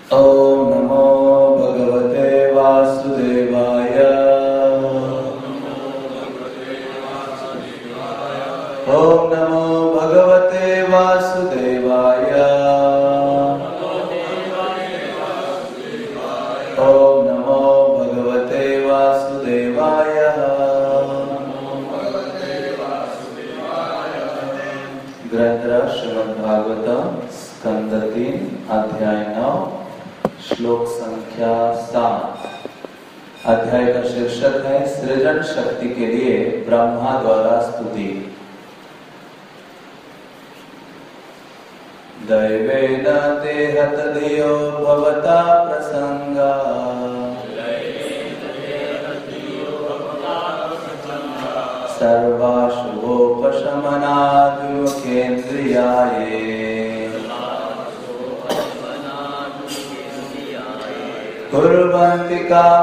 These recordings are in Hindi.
ओम नमो भगवते वासुदेवाय। ओम नमो भगवते वासुदेवाय। ओम नमो भगवते वासुदेवाय। ग्रंथ श्रीमद्भागवतम स्कंद 3 अध्याय 9 श्लोक संख्या 7। अध्याय का शीर्षक है सृजन शक्ति के लिए ब्रह्मा द्वारा स्तुति। दैवेन ते हतधियो भवता प्रसंगा सर्वाशुभोपशमनाद् विमुखेन्द्रियाये कुर्वन्ति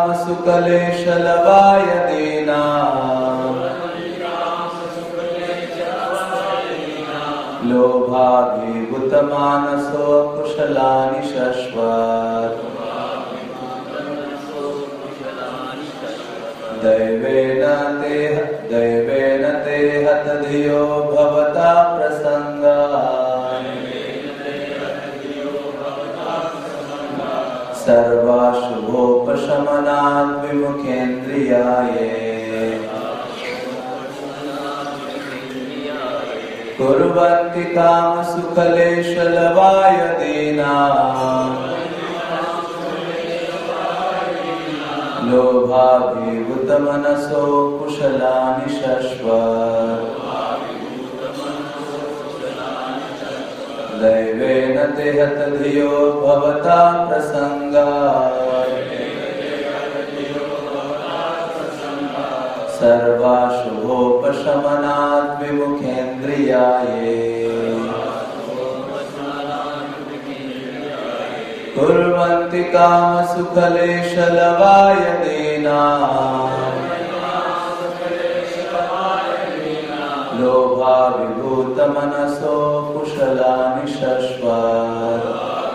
कामसुकलेशलवायदीनाम् लोभाभिभूतमानसो कुशलानि शश्वत् दैवेन ते हतधियो भवता प्रसंगा सर्वाशुभोपशमनाद् विमुखेन्द्रियाये कुर्वन्ति कामसुकलेशलवायदीनाम् लोभाभिभूतमनसो कुशलानि शश्वत् दैवेन ते हतधियो भवता प्रसंगा सर्वाशुभोपशमनाद् विमुखेन्द्रियाये कुर्वन्ति कामसुकलेशलवायदीनाम् लोभाभिभूतमनसो कुशलानि शश्वत्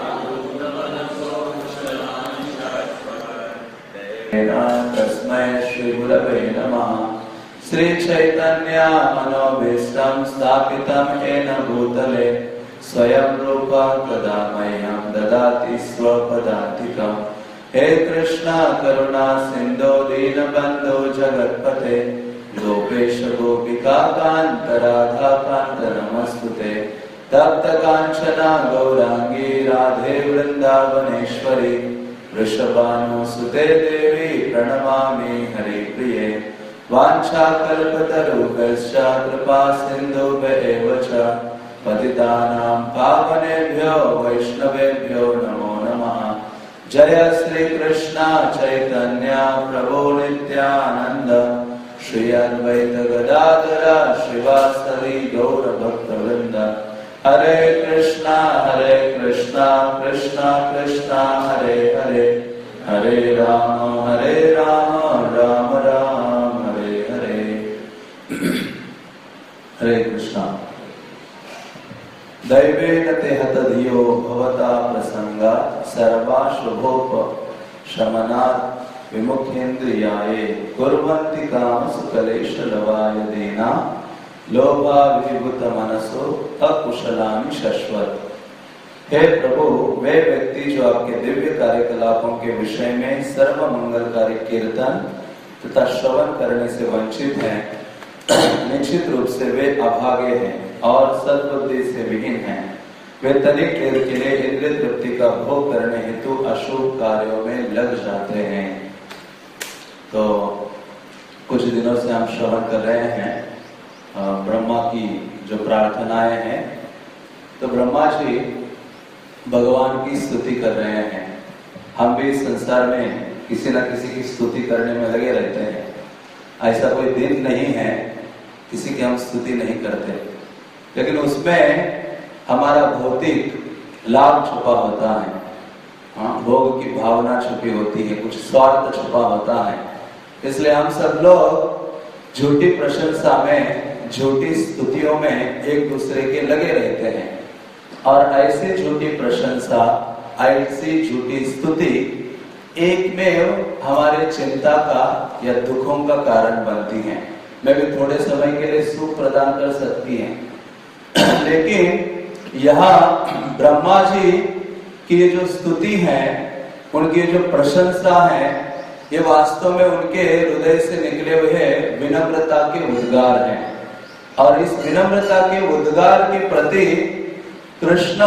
तस्मै श्री गुरवे नमः। श्री चैतन्य मनोभीष्टं स्थापितं येन भूतले स्वयं रूप कदा मह्यं ददाति स्वपदान्तिकम्। हे कृष्ण करुणा सिन्धो दीनबन्धो जगत्पते गोपेश गोपिका कान्त राधा कान्त नमस्तुते। तप्त कांचना गौरांगी राधे वृंदावनेश्वरी वृषभानुसुते देवी प्रणमामि हरिप्रिये। वाञ्छाकल्पतरुभ्यश्च कृपा सिन्धुभ्येव च पतितानां पावनेभ्यो वैष्णवेभ्यो नमो नमः। जय श्री कृष्ण चैतन्य प्रभु नित्यानंद श्री अद्वैत गदाधर श्रीवासदि गौर भक्तवृंद। हरे कृष्णा कृष्णा कृष्णा हरे हरे हरे राम राम राम हरे हरे। हरे कृष्णा। दैवेन ते हतधियो भवता प्रसंगा सर्वाशुभोपशमनाद् विमुखेन्द्रियाये कुर्वन्ति कामसुकलेशलवायदीनाम् लोभाभिभूतमनसो अकुशलानि शश्वत्। हे प्रभु, वे व्यक्ति जो आपके दिव्य कार्यकलापों के विषय में सर्व मंगलकारी कीर्तन तथा श्रवण करने से वंचित हैं, निश्चित रूप से वे अभागे हैं और सद्बुद्धि से विहीन हैं। वे तनिक देर के लिए इंद्रिय तृप्ति का भोग करने हेतु अशुभ कार्यों में लग जाते हैं। तो कुछ दिनों से हम श्रवण कर रहे हैं ब्रह्मा की जो प्रार्थनाएं हैं। तो ब्रह्मा जी भगवान की स्तुति कर रहे हैं। हम भी इस संसार में किसी न किसी की स्तुति करने में लगे रहते हैं। ऐसा कोई दिन नहीं है किसी की हम स्तुति नहीं करते, लेकिन उसमें हमारा भौतिक लाभ छुपा होता है। भोग की भावना छुपी होती है, कुछ स्वार्थ छुपा होता है। इसलिए हम सब लोग झूठी प्रशंसा में, झूठी स्तुतियों में एक दूसरे के लगे रहते हैं। और ऐसी झूठी प्रशंसा ऐसी झूठी स्तुति एक में हमारे चिंता का या दुखों का कारण बनती हैं। मैं भी थोड़े समय के लिए सुख प्रदान कर सकती हैं, लेकिन यहाँ ब्रह्मा जी की जो स्तुति है, उनकी जो प्रशंसा है, ये वास्तव में उनके हृदय से निकले हुए विनम्रता के उद्गार हैं। और इस विनम्रता के उद्गार के प्रति कृष्ण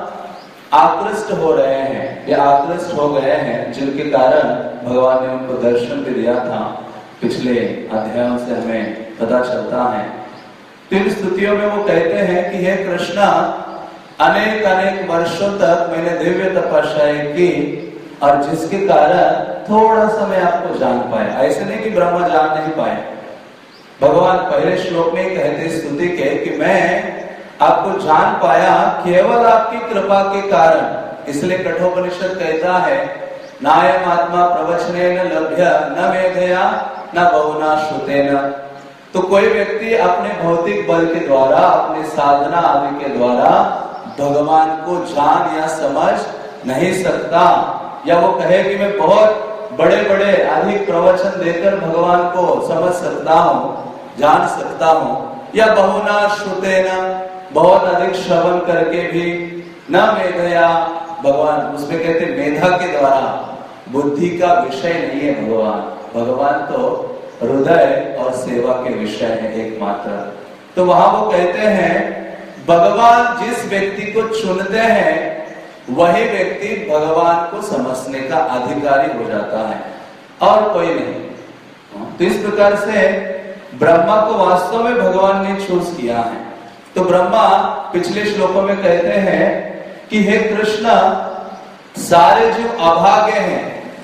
आकृष्ट हो रहे हैं या आकृष्ट हो गए हैं, जिनके कारण भगवान ने उनको दर्शन भी दिया था। पिछले अध्यायों से हमें पता चलता है। तो इन स्तुतियों में वो कहते हैं कि हे कृष्णा, अनेक अनेक वर्षों तक मैंने दिव्य तपस्याएं की और जिसके कारण थोड़ा सा मैं आपको जान पाया। ऐसे नहीं कि ब्रह्मा जान नहीं पाए। भगवान पहले श्लोक में कहते स्तुति के कि मैं आपको जान पाया केवल आपकी कृपा के कारण। इसलिए कठोपनिषद कहता है, नायम आत्मा प्रवचनेन लभ्य न मेधया न बहुना श्रुतेन। तो कोई व्यक्ति अपने भौतिक बल के द्वारा, अपने साधना आदि के द्वारा भगवान को जान या समझ नहीं सकता, या वो कहे कि मैं बहुत बड़े बड़े अधिक प्रवचन देकर भगवान को समझ सकता हूँ, जान सकता हूँ, या बहुना श्रुतेन, बहुत अधिक श्रवण करके भी न मेधया, भगवान उसमें कहते मेधा के द्वारा, बुद्धि का विषय नहीं है भगवान। भगवान तो हृदय और सेवा के विषय है एकमात्र। तो वहां वो कहते हैं भगवान जिस व्यक्ति को चुनते हैं वही व्यक्ति भगवान को समझने का अधिकारी हो जाता है और कोई नहीं। तो इस प्रकार से ब्रह्मा को वास्तव में भगवान ने चूज किया है। तो ब्रह्मा पिछले श्लोकों में कहते हैं कि हे कृष्ण, सारे जीव अभागे हैं।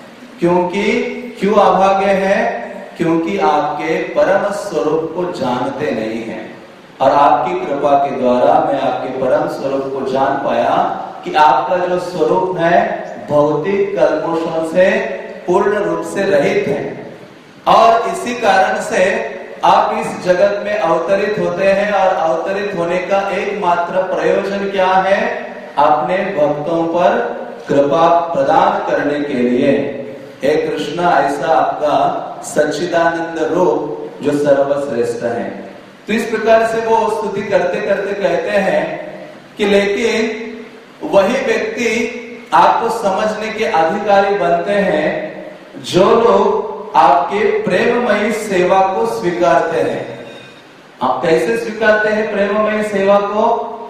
क्यों अभागे हैं? क्योंकि आपके परम स्वरूप को जानते नहीं हैं। और आपकी कृपा के द्वारा मैं आपके परम स्वरूप को जान पाया कि आपका जो स्वरूप है भौतिक कल्मषों से पूर्ण रूप से रहित है। और इसी कारण से आप इस जगत में अवतरित होते हैं, और अवतरित होने का एकमात्र प्रयोजन क्या है? अपने भक्तों पर कृपा प्रदान करने के लिए। हे कृष्ण, ऐसा आपका सच्चिदानंद रूप जो सर्वश्रेष्ठ है। तो इस प्रकार से वो स्तुति करते करते कहते हैं कि लेकिन वही व्यक्ति आपको समझने के अधिकारी बनते हैं जो लोग आपके प्रेममयी सेवा को स्वीकारते हैं। आप कैसे स्वीकारते हैं प्रेममयी सेवा को?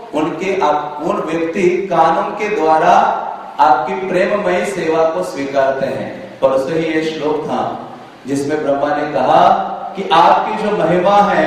उन व्यक्ति कानों के द्वारा आपकी प्रेममयी सेवा को स्वीकारते हैं। परसों ही ये श्लोक था जिसमें ब्रह्मा ने कहा कि आपकी जो महिमा है,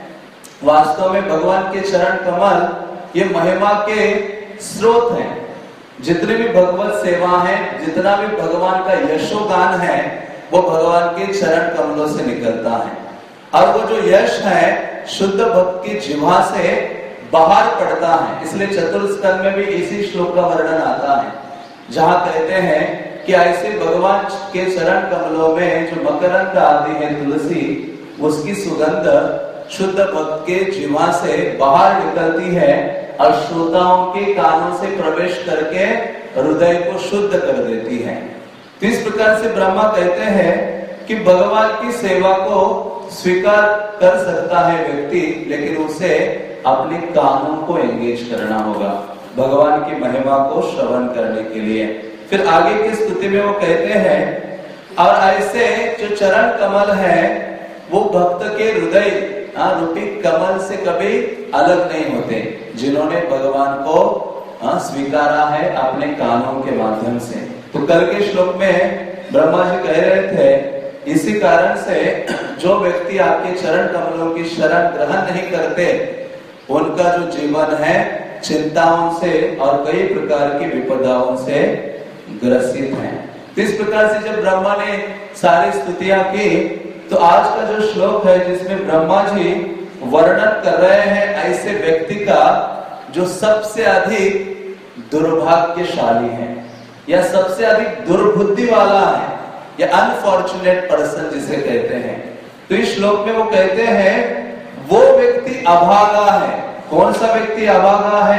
वास्तव में भगवान के चरण कमल ये महिमा के स्रोत हैं। जितने भी भगवत सेवा है, जितना भी भगवान का यशोगान है, वो भगवान के चरण कमलों से निकलता है। और वो जो यश है शुद्ध भक्त की जिह्वा से बाहर पड़ता है। इसलिए चतुर्स्कंध में भी इसी श्लोक का वर्णन आता है, जहां कहते हैं कि ऐसे भगवान के चरण कमलों में जो मकरंद आदि है तुलसी, उसकी सुगंध शुद्ध भक्त के जिह्वा से बाहर निकलती है और श्रोताओं के कानों से प्रवेश करके हृदय को शुद्ध कर देती है। तो इस प्रकार से ब्रह्मा कहते हैं कि भगवान की सेवा को स्वीकार कर सकता है व्यक्ति, लेकिन उसे अपने कानों को एंगेज करना होगा भगवान की महिमा को श्रवण करने के लिए। फिर आगे की स्तुति में वो कहते हैं, और ऐसे जो चरण कमल है वो भक्त के हृदय रूपी कमल से कभी अलग नहीं होते, जिन्होंने भगवान को स्वीकारा है अपने कानों के माध्यम से। तो कल के श्लोक में ब्रह्मा जी कह रहे थे, इसी कारण से जो व्यक्ति आपके चरण कमलों की शरण ग्रहण नहीं करते, उनका जो जीवन है चिंताओं से और कई प्रकार की विपदाओं से ग्रसित है। तो इस प्रकार से जब ब्रह्मा ने सारी स्तुतियां की, तो आज का जो श्लोक है जिसमें ब्रह्मा जी वर्णन कर रहे हैं ऐसे व्यक्ति का जो सबसे अधिक दुर्भाग्यशाली है या सबसे अधिक दुर्बुद्धि वाला है या अनफॉर्चुनेट पर्सन जिसे कहते हैं। तो इस श्लोक में वो कहते हैं वो व्यक्ति अभागा है। कौन सा व्यक्ति अभागा है?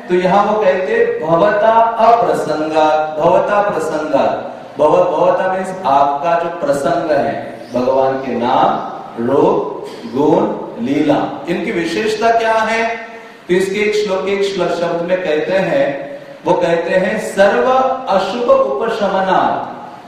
तो यहाँ वो कहते भवता अप्रसंगात, भवता प्रसंगात। भवता मीन्स आपका जो प्रसंग है, भगवान के नाम, रूप, गुण, लीला, इनकी विशेषता क्या है? तो इसके एक श्लोक शब्द में कहते हैं, वो कहते हैं सर्व अशुभ उपशमनात्।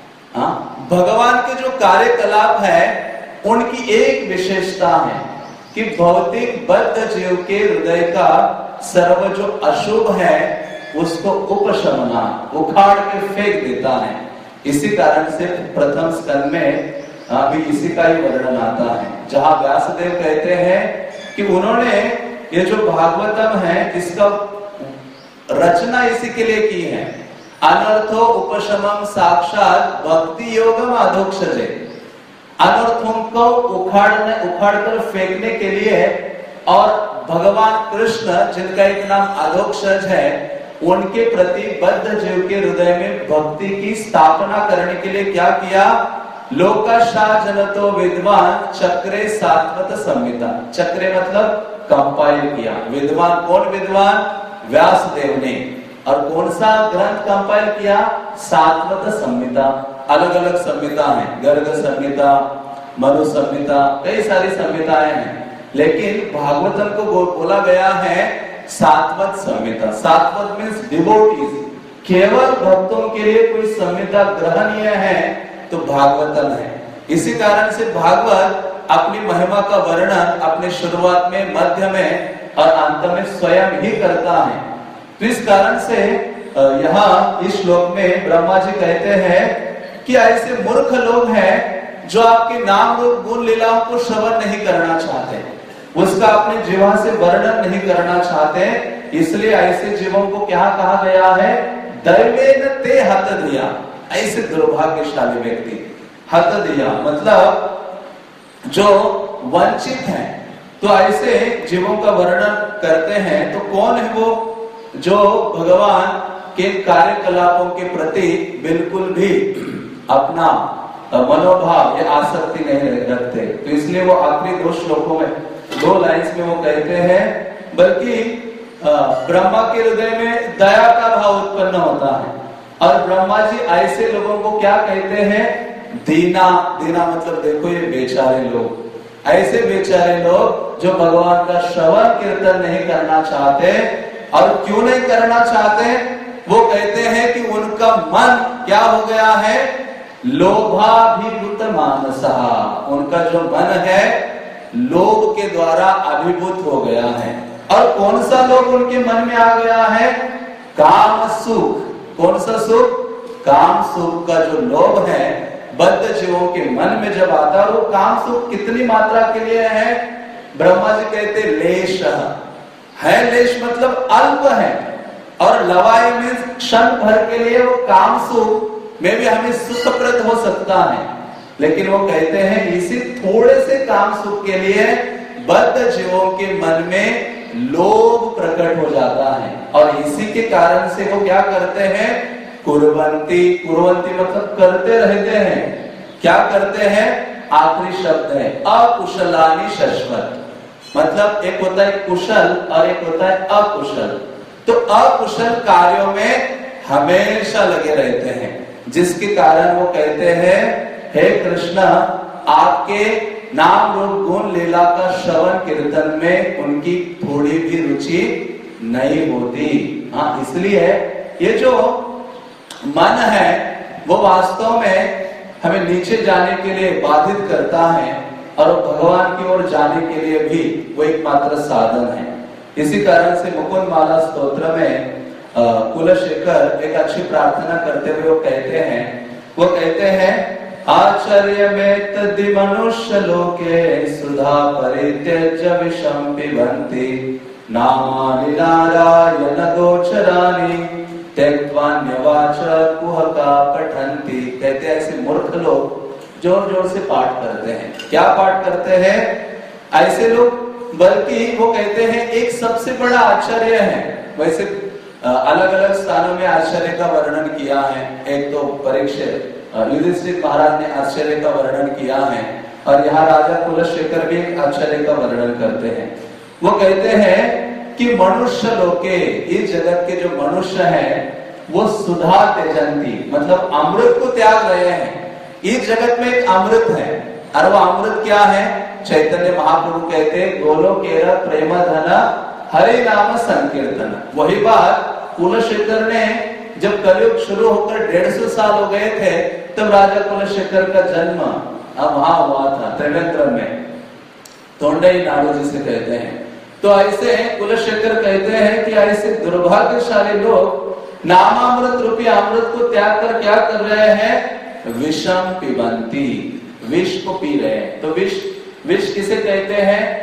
भगवान के जो कार्यकलाप है उनकी एक विशेषता है कि भौतिक बद्ध जीव के हृदय का सर्व जो अशुभ है उसको उपशमना, उखाड़ के फेंक देता है। इसी कारण से प्रथम स्कंद में अभी इसी का ही वर्णन आता है, जहां व्यासदेव कहते हैं कि उन्होंने ये जो भागवतम है इसका रचना इसी के लिए की है। अनर्थो उपशमम साक्षात भक्ति योगम अधोक्षजे। अनर्थों को उखाड़कर फेंकने के लिए, और भगवान कृष्ण जिनका एक नाम अधोक्षज है, उनके प्रति बद्ध जीव के हृदय में भक्ति की स्थापना करने के लिए क्या किया? लोकाशा जनतो विद्वान चक्रे सात्वत संहिता। चक्रे मतलब कंपाइल किया। विद्वान कौन? विद्वान व्यासदेव ने। और कौन सा ग्रंथ कंपाइल किया? सात्वत संहिता। अलग अलग संहिता है, गर्ग संहिता, मनु संहिता, कई सारी संहिताएं हैं, लेकिन भागवतम को बोला गया है सात्वत संहिता। सात्वत मीन्स डिवोटीज, केवल भक्तों के लिए कोई संहिता ग्रहणीय है तो भागवतम है। इसी कारण से भागवत अपनी महिमा का वर्णन अपने शुरुआत में, मध्य में और अंत में स्वयं ही करता है। तो इस कारण से यहाँ इस श्लोक में ब्रह्मा जी कहते हैं कि ऐसे मूर्ख लोग हैं जो आपके नाम रूप गुण लीलाओं को श्रवण नहीं करना चाहते, उसका अपने जीवा से वर्णन नहीं करना चाहते, इसलिए ऐसे जीवों को क्या कहा गया है? दैवेन ते हत दिया। ऐसे दुर्भाग्यशाली व्यक्ति, हत दिया मतलब जो वंचित हैं। तो ऐसे जीवों का वर्णन करते हैं। तो कौन है वो? जो भगवान के कार्यकलापों के प्रति बिल्कुल भी अपना मनोभाव या आसक्ति नहीं रखते। तो इसलिए वो आखिरी दो श्लोकों में, दो लाइन्स में वो कहते हैं, बल्कि ब्रह्मा के हृदय में दया का भाव उत्पन्न होता है। और ब्रह्मा जी ऐसे लोगों को क्या कहते हैं? दीना। दीना मतलब देखो ये बेचारे लोग, ऐसे बेचारे लोग जो भगवान का श्रवण कीर्तन नहीं करना चाहते। और क्यों नहीं करना चाहते? वो कहते हैं कि उनका मन क्या हो गया है? लोभाभिभूत मानसा। उनका जो मन है लोभ के द्वारा अभिभूत हो गया है। और कौन सा लोभ उनके मन में आ गया है? काम सुख। कौन सा सुख? काम सुख का जो लोभ है बद्ध जीवों के मन में जब आता है, वो काम सुख कितनी मात्रा के लिए है? ब्रह्मा जी कहते लेश है। लेश मतलब अल्प है, और लवाई मीन्स क्षण भर के लिए वो काम सुख में भी हमें सुखप्रद हो सकता है। लेकिन वो कहते हैं इसी थोड़े से काम सुख के लिए बद्ध जीवों के मन में लोभ प्रकट हो जाता है। और इसी के कारण से वो क्या करते हैं? कुर्वन्ति। कुर्वन्ति मतलब करते रहते हैं। क्या करते हैं? आखिरी शब्द है अकुशलानि शश्वत। मतलब एक होता है कुशल और एक होता है अकुशल। तो अकुशल कार्यों में हमेशा लगे रहते हैं, जिसके कारण वो कहते हैं हे कृष्ण, आपके नाम रूप गुण लीला का श्रवण कीर्तन में उनकी थोड़ी भी रुचि नहीं होती। हाँ, इसलिए ये जो मन है वो वास्तव में हमें नीचे जाने के लिए बाधित करता है, और भगवान की ओर जाने के लिए भी वो एकमात्र साधन है। इसी कारण से मुकुंद माला स्तोत्र में कुलशेखर एक अच्छी प्रार्थना करते हुए वो कहते हैं आचार्य में तदि मनुष्य लोके सुधा परित्यज्य विषम पिबन्ति नामानि नारायण गोचरानि त्यक्त्वान्यवाच कुहका पठन्ति। कहते हैं ऐसे मूर्ख लोग जोर जोर से पाठ करते हैं। क्या पाठ करते हैं ऐसे लोग? बल्कि वो कहते हैं एक सबसे बड़ा आश्चर्य है। वैसे अलग अलग स्थानों में आश्चर्य का वर्णन किया है। एक तो परीक्षित युधिष्ठिर महाराज ने आश्चर्य का वर्णन किया है, और यहाँ राजा कुलशेखर भी आश्चर्य का वर्णन करते हैं। वो कहते हैं कि मनुष्य लोके, इस जगत के जो मनुष्य हैं वो सुधा त्यजंती, मतलब अमृत को त्याग रहे हैं। इस जगत में एक अमृत है, और वो अमृत क्या है? चैतन्य महाप्रभु कहते हैं गोलोकेर प्रेम धन हरे नाम संकीर्तन। वही बात कुलशेखर ने जब कलयुग शुरू होकर 150 साल हो गए थे, तब राजा कुलशेखर का जन्म वहां हुआ था त्रिवेंद्रम में, तोंडई नाडु जिसे कहते हैं। तो ऐसे कुलशेखर कहते हैं कि ऐसे दुर्भाग्यशाली लोग नामामृत रूपी अमृत को त्याग कर क्या कर रहे हैं? विषम पिबंती, विष को पी रहे हैं। तो विष किसे कहते हैं?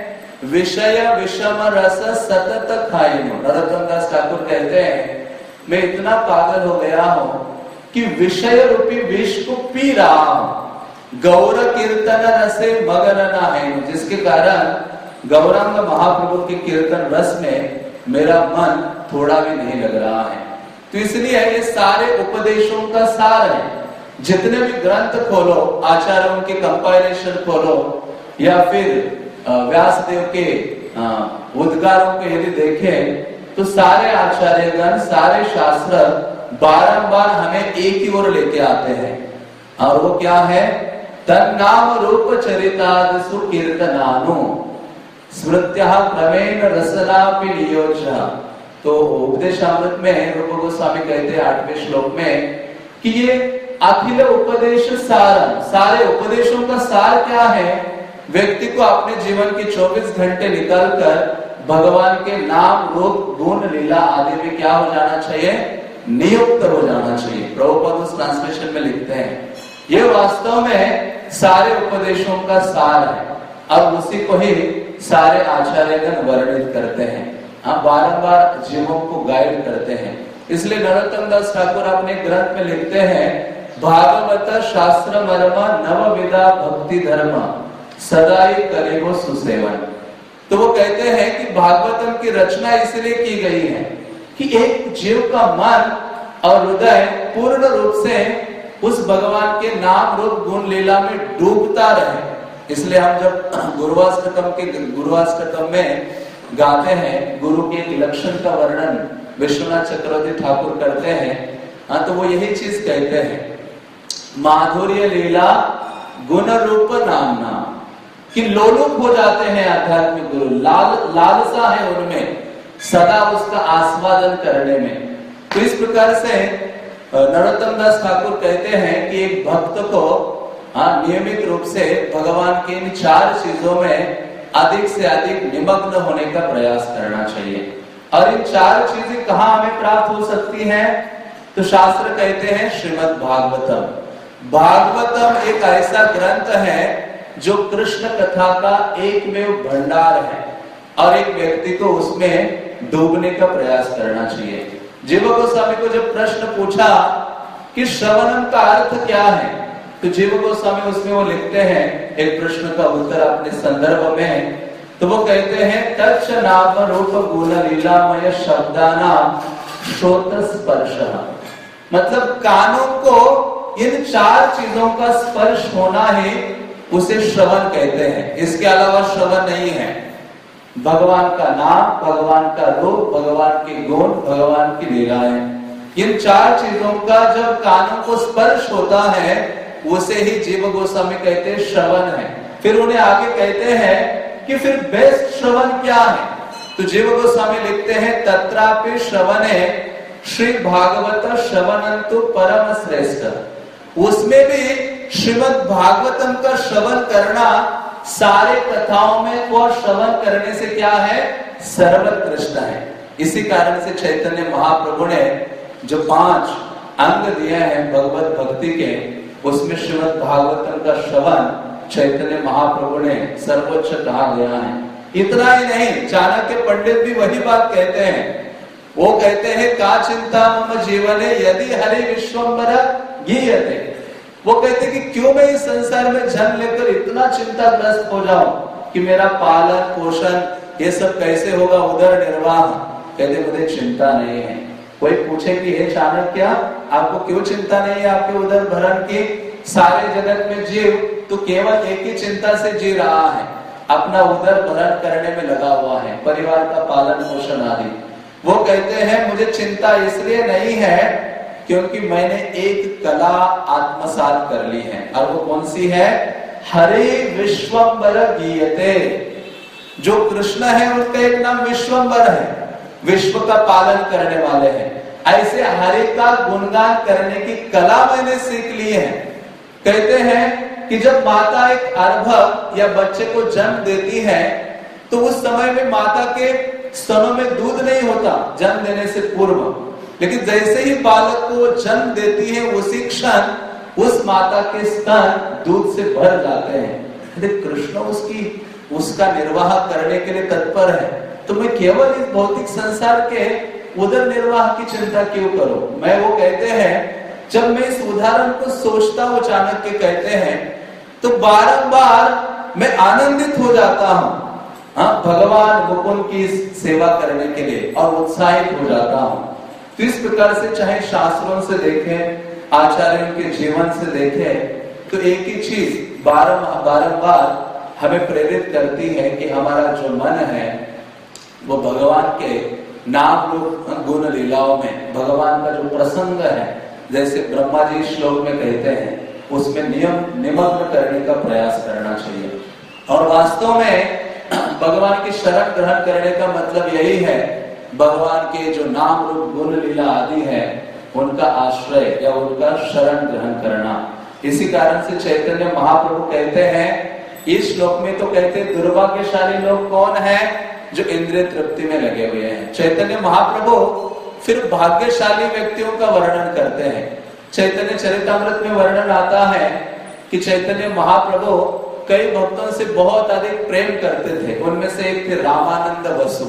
विषय विषम रस सतत खाइनो। नरोत्तम दास ठाकुर कहते हैं मैं इतना पागल हो गया हूं कि विषय रूपी विष को पी रहा हूं। गौर कीर्तन रसे मगन न है, जिसके कारण गौरांग महाप्रभु के कीर्तन रस में मेरा मन थोड़ा भी नहीं लग रहा है। तो इसलिए ये सारे उपदेशों का सार है। जितने भी ग्रंथ खोलो, आचार्यों के कंपाइलेशन खोलो, या फिर व्यासदेव के उद्गारों को यदि देखें, तो सारे आचार्यगण, सारे शास्त्र बारंबार हमें एक ही ओर लेके आते हैं, और वो क्या है? तन्नाम रूप चरितादिषु कीर्तनानु स्मृत्यः क्रमेण रसनापि नियोज्य। तो उपदेशामृत में रूप गोस्वामी कहते हैं 8वें श्लोक में कि ये अखिल उपदेश सार, सारे उपदेशों का सार क्या है? व्यक्ति को अपने जीवन के 24 घंटे निकालकर भगवान के नाम रूप गुण लीला आदि में क्या हो जाना चाहिए? नियुक्त हो जाना चाहिए। प्रभुपाद उस ट्रांसलेशन में लिखते हैं ये वास्तव में सारे उपदेशों का सार है, और उसी को ही सारे आचार्यगण वर्णित करते हैं। आप बारंबार जीवों को गाइड करते हैं। इसलिए नरोत्तम दास ठाकुर अपने ग्रंथ में लिखते हैं भागवत शास्त्र मर्म नवविधा भक्ति धर्म सदाई करेगो सुसेवन। तो वो कहते हैं कि भागवतम की रचना इसलिए की गई है कि एक जीव का मन और हृदय पूर्ण रूप से उस भगवान के नाम रूप गुण लीला में डूबता रहे। इसलिए हम जब गुरुवाष्टकम में गाते हैं, गुरु के एक लक्षण का वर्णन विश्वनाथ चक्रवर्ती ठाकुर करते हैं, तो वो यही चीज कहते हैं माधुर्य लीला गुण रूप नामना, कि लोलुप हो जाते हैं आध्यात्मिक गुरु, लालसा है उनमें सदा उसका आस्वादन करने में। तो इस प्रकार से नरोत्तम दास ठाकुर कहते हैं कि एक भक्त को नियमित रूप से भगवान की इन 4 चीजों में अधिक से अधिक निमग्न होने का प्रयास करना चाहिए। और इन 4 चीजें कहाँ हमें प्राप्त हो सकती हैं? तो शास्त्र कहते हैं श्रीमद् भागवतम। भागवतम एक ऐसा ग्रंथ है जो कृष्ण कथा का एकमेव भंडार है, और एक व्यक्ति को उसमें डूबने का प्रयास करना चाहिए। जीव गोस्वामी को जब प्रश्न पूछा कि श्रवणम का अर्थ क्या है, तो जीव गोस्वामी उसमें वो लिखते हैं एक प्रश्न का उत्तर अपने संदर्भ में। तो वो कहते हैं तच्च नाम रूप गुण लीलामय शब्दानाम श्रोत स्पर्श, मतलब कानों को इन 4 चीजों का स्पर्श होना ही उसे श्रवण कहते हैं। इसके अलावा श्रवण नहीं है। भगवान का नाम, भगवान का रूप, भगवान के गुण, भगवान की लीलाएं, इन 4 चीजों का जब कानों को स्पर्श होता है उसे ही जीव गोस्वामी कहते हैं श्रवण है। फिर उन्हें आगे कहते हैं कि फिर बेस्ट श्रवण क्या है? तो जीव गोस्वामी लिखते हैं तत्रापि श्रवणे श्री भागवत श्रवणंतु परम श्रेष्ठ। उसमें भी श्रीमद् भागवतम का श्रवण करना सारे कथाओं में वो श्रवण करने से क्या है? सर्वोत्कृष्ट है। इसी कारण से चैतन्य महाप्रभु ने जो 5 अंग दिए हैं भगवत भक्ति के, उसमें श्रीमद् भागवतम का श्रवण चैतन्य महाप्रभु ने सर्वोच्च कहा गया है। इतना ही नहीं, चाणक्य पंडित भी वही बात कहते हैं। वो कहते हैं का चिंता मम जीवने यदि हरि विश्वम्भर गीयते। वो कहते कि क्यों मैं इस संसार में जन्म लेकर इतना चिंताग्रस्त हो जाऊं कि मेरा पालन पोषण ये सब कैसे होगा, उदर निर्वाह। कहते मुझे चिंता नहीं है। कोई पूछे कि हे चाणक्य आपको क्यों चिंता नहीं है आपके उदर भरण की? सारे जगत में जीव तो केवल एक ही चिंता से जी रहा है अपना उदर भरण करने में लगा हुआ है, परिवार का पालन पोषण आदि। वो कहते हैं मुझे चिंता इसलिए नहीं है क्योंकि मैंने एक कला आत्मसात कर ली है, और वो कौन सी है? हरे विश्वंबर गीयते। जो कृष्ण है उसका एक नाम विश्वंबर है, विश्व का पालन करने वाले हैं। ऐसे हरि का गुणगान करने की कला मैंने सीख ली है। कहते हैं कि जब माता एक अर्भक या बच्चे को जन्म देती है तो उस समय में माता के स्तनों में दूध नहीं होता जन्म देने से पूर्व, लेकिन जैसे ही बालक को जन्म देती है उसी क्षण उस माता के स्तन दूध से भर जाते हैं। कृष्ण उसका निर्वाह करने के लिए तत्पर है, तो मैं केवल इस भौतिक संसार के उदर निर्वाह की चिंता क्यों करूं? मैं वो कहते हैं, जब मैं इस उदाहरण को सोचता हूं, चाणक्य कहते हैं, तो बारंबार मैं आनंदित हो जाता हूं, हाँ, भगवान मुकुंद की सेवा करने के लिए, और उत्साहित हो जाता हूं। तो इस प्रकार से चाहे शास्त्रों से देखें, आचार्यों के जीवन से देखें, तो एक ही चीज बारंबार हमें प्रेरित करती है कि हमारा जो मन है वो भगवान के नाम रूप गुण लीलाओं में, भगवान का जो प्रसंग है, जैसे ब्रह्मा जी श्लोक में कहते हैं, उसमें निमग्न करने का प्रयास करना चाहिए। और वास्तव में भगवान की शरण ग्रहण करने का मतलब यही है, भगवान के जो नाम रूप गुण लीला आदि है उनका आश्रय या उनका शरण ग्रहण करना। इसी कारण से चैतन्य महाप्रभु कहते हैं, इस श्लोक में तो कहते हैं दुर्भाग्यशाली लोग कौन है? जो इंद्रिय तृप्ति में लगे हुए हैं। चैतन्य महाप्रभु फिर भाग्यशाली व्यक्तियों का वर्णन करते हैं। चैतन्य चरितामृत में वर्णन आता है कि चैतन्य महाप्रभु कई भक्तों से बहुत अधिक प्रेम करते थे। उनमें से एक थे रामानंद वसु,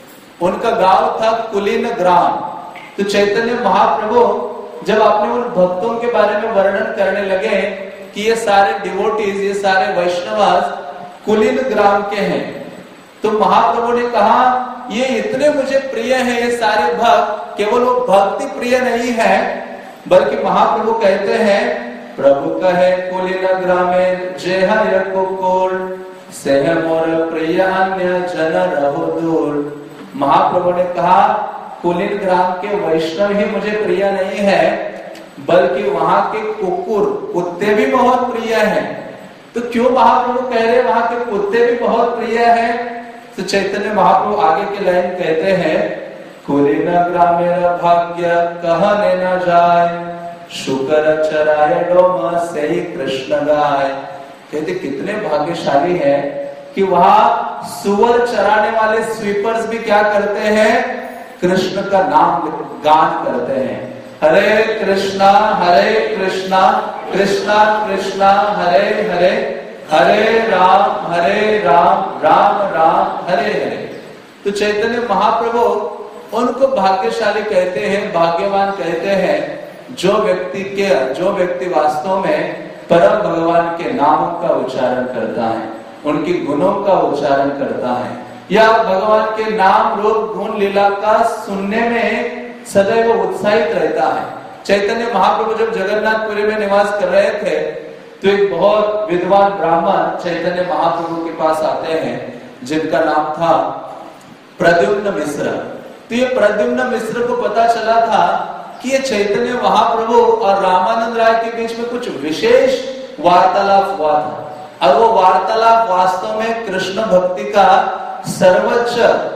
उनका गांव था कुलीन ग्राम। तो चैतन्य महाप्रभु जब अपने उन भक्तों के बारे में वर्णन करने लगे कि ये सारे डिवोटीज, ये सारे वैष्णवास कुलीन ग्राम के हैं, तो महाप्रभु ने कहा ये इतने मुझे प्रिय हैं, ये सारे भक्त, केवल वो भक्ति प्रिय नहीं है, बल्कि महाप्रभु कहते हैं, प्रभु कहे कुलीन ग्रामे जे हरि कुकुर सेह मोर प्रिय अन्य जन रहो दूर। महाप्रभु ने कहा कुलीन ग्राम के वैष्णव ही मुझे प्रिय नहीं है, बल्कि वहां के कुकुर, कुत्ते भी बहुत प्रिय हैं। तो क्यों महाप्रभु कह रहे वहां के कुत्ते भी बहुत प्रिय हैं? तो चैतन्य महाप्रभु आगे के लाइन कहते हैं, कुलीन ग्रामेर भाग्य कहने न जाए, शुकर चराय डोम से ही कृष्ण गाय। कहते कितने भाग्यशाली हैं कि वहां सुअर चराने वाले स्वीपर्स भी क्या करते हैं? कृष्ण का नाम गान करते हैं। हरे कृष्णा कृष्णा कृष्णा हरे हरे, हरे राम राम राम हरे हरे। तो चैतन्य महाप्रभु उनको भाग्यशाली कहते हैं, भाग्यवान कहते हैं, जो व्यक्ति वास्तव में परम भगवान के नामों का उच्चारण करता है, उनके गुणों का उच्चारण करता है, या भगवान के नाम रूप गुण लीला का सुनने में सदैव उत्साहित रहता है। चैतन्य महाप्रभु जब जगन्नाथपुरी में निवास कर रहे थे तो एक बहुत विद्वान ब्राह्मण चैतन्य महाप्रभु के पास आते हैं, जिनका नाम था प्रद्युम्न मिश्र। तो ये प्रद्युम्न मिश्र को पता चला था कि ये चैतन्य महाप्रभु और रामानंद राय के बीच में कुछ विशेष वार्तालाप हुआ था, और वो वार्तालाप वास्तव में कृष्ण भक्ति का सर्वोच्च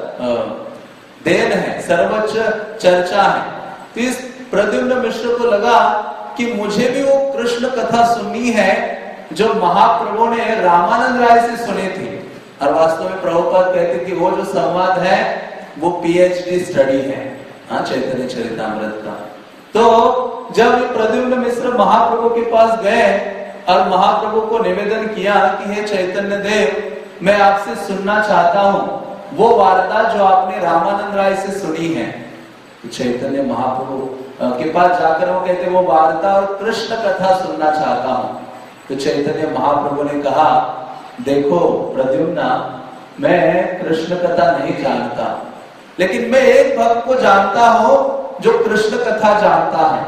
देन है, सर्वोच्च चर्चा है। तो इस प्रद्युम्न मिश्र को लगा कि मुझे भी वो कृष्ण कथा सुननी है जो महाप्रभु ने रामानंद राय से सुनी थी। और वास्तव में प्रभुपाद कहते कि वो जो संवाद है वो पीएचडी स्टडी है, हाँ, चैतन्य चरितामृत का। तो जब प्रद्युम्न मिश्र महाप्रभु के पास गए और महाप्रभु को निवेदन किया कि हे चैतन्य देव, मैं आपसे सुनना चाहता हूँ वो वार्ता जो आपने रामानंद राय से सुनी है। तो चैतन्य महाप्रभु के पास जाकर वो कहते वो वार्ता और कृष्ण कथा सुनना चाहता हूँ। तो चैतन्य महाप्रभु ने कहा, देखो प्रद्युम्ना, मैं कृष्ण कथा नहीं जानता, लेकिन मैं एक भक्त को जानता हूँ जो कृष्ण कथा जानता है।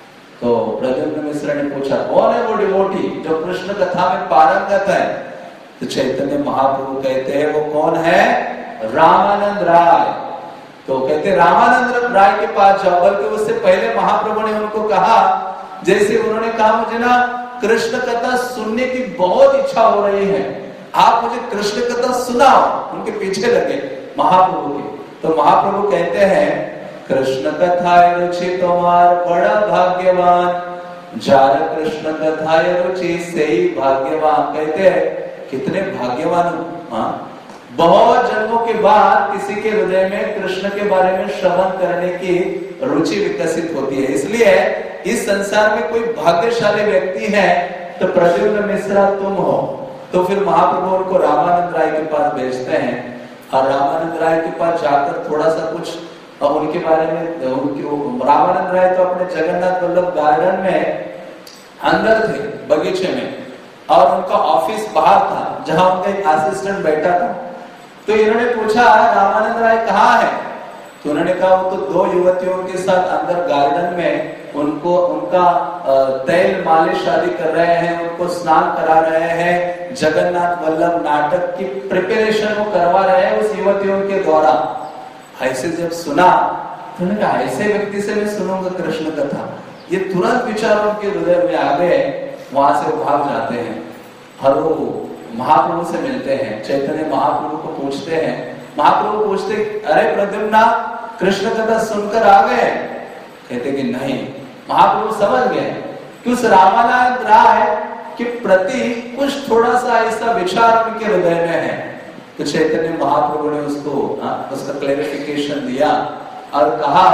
तो प्रद्युम्न मिश्र ने पूछा, कौन है वो डिवोटी जो कृष्ण कथा में पारंगत है? तो चैतन्य महाप्रभु कहते हैं वो कौन है? रामानंद राय। तो कहते रामानंद राय के पास जाओ, बल्कि उससे पहले महाप्रभु ने उनको कहा, जैसे उन्होंने कहा मुझे ना कृष्ण कथा सुनने की बहुत इच्छा हो रही है, आप मुझे कृष्ण कथा सुनाओ। उनके पीछे लगे महाप्रभु के। तो महाप्रभु कहते हैं कृष्ण कथा रुचि तुम्हार बड़ा भाग्यवान, जार कृष्ण कथा रुचि से ही भाग्यवान। कहते हैं कितने भाग्यवान हो। बहुत जन्मों के बाद किसी के हृदय में कृष्ण के बारे में श्रवण करने की रुचि विकसित होती है। इसलिए इस संसार में कोई भाग्यशाली व्यक्ति है तो प्रद्युम्न मिश्रा तुम हो। तो फिर महाप्रभु उनको रामानंद राय के पास भेजते हैं, और रामानंद राय के पास जाकर थोड़ा सा कुछ उनके बारे में, रामानंद राय तो अपने जगन्नाथ वल्लभ गार्डन में अंदर थे बगीचे में, और उनका ऑफिस बाहर था जहां उनका एक असिस्टेंट बैठा था। तो इन्होंने पूछा रामानंद राय कहाँ है? तो उन्होंने कहा वो तो दो युवतियों के साथ अंदर गार्डन में उनका तेल मालिश आदि कर रहे हैं, उनको स्नान करा रहे हैं, जगन्नाथ वल्लभ नाटक की प्रिपरेशन वो करवा रहे हैं उस युवतियों के द्वारा। ऐसे जब सुना तो उन्होंने कहा ऐसे व्यक्ति से मैं सुनूंगा कृष्ण कथा। ये तुरंत विचारों के हृदय में आ गए, वहां से वो भाग जाते हैं और वो महाप्रभु से मिलते हैं। चैतन्य महाप्रभु को पूछते हैं, महाप्रभु पूछते अरे प्रद्युम्ना कृष्ण कथा सुनकर आ गए? कहते कि नहीं। महाप्रभु समझ गए कि उस रामानंद राय के प्रति कुछ थोड़ा सा ऐसा विचार उनके हृदय में है। तो चैतन्य महाप्रभु ने उसका क्लैरिफिकेशन दिया और कहा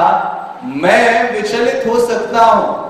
मैं विचलित हो सकता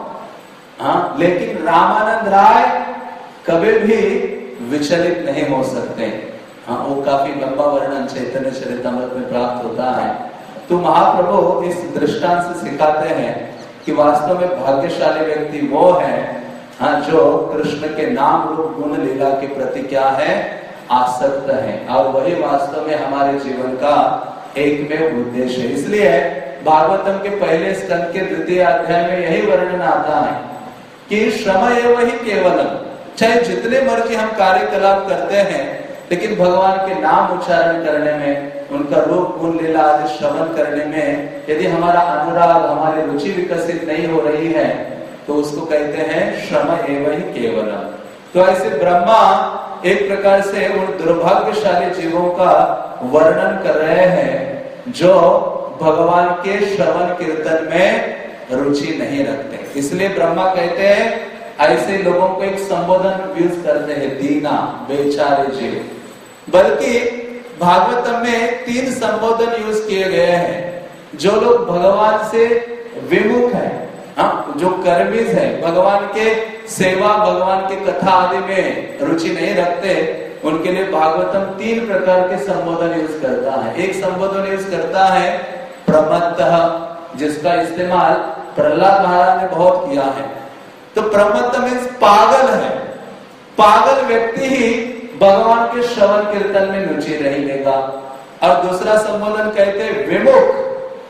हूं, लेकिन रामानंद राय कभी भी विचलित नहीं हो सकते। वो काफी लंबा वर्णन चैतन्य चरितामृत में प्राप्त होता है। तो महाप्रभु इस दृष्टांत से सिखाते हैं कि वास्तव में भाग्यशाली व्यक्ति वो है जो कृष्ण के नाम रूप गुण लीला के प्रति क्या है? आसक्त है। और वही वास्तव में हमारे जीवन का एकमेव उद्देश्य है। इसलिए भागवतम के पहले स्कंद के द्वितीय अध्याय में यही वर्णन आता है कि श्रम एव ही केवलम, चाहे जितने मर्जी हम कार्यकलाप करते हैं, लेकिन भगवान के नाम उच्चारण करने में, उनका रूप गुण लीला आदि श्रवण करने में यदि हमारा अनुराग, हमारी रुचि विकसित नहीं हो रही है तो उसको कहते हैं श्रम एव ही केवलम। तो ऐसे ब्रह्मा एक प्रकार से उन दुर्भाग्यशाली जीवों का वर्णन कर रहे हैं जो भगवान के श्रवण कीर्तन में रुचि नहीं रखते। इसलिए ब्रह्मा कहते हैं ऐसे लोगों को एक संबोधन यूज करते हैं, दीना बेचारे जीव। बल्कि भागवतम में 3 संबोधन यूज किए गए हैं। जो लोग भगवान से विमुख है, जो कर्मीज है, भगवान के सेवा, भगवान के कथा आदि में रुचि नहीं रखते, उनके लिए भागवतम 3 प्रकार के संबोधन यूज करता है। एक संबोधन यूज करता है प्रमत्तः, जिसका इस्तेमाल प्रहलाद महाराज ने बहुत किया है। तो प्रमत्त मीन्स पागल है। पागल व्यक्ति ही भगवान के श्रवण कीर्तन में रुचि नहीं लेगा। और दूसरा संबोधन कहते हैं विमुख,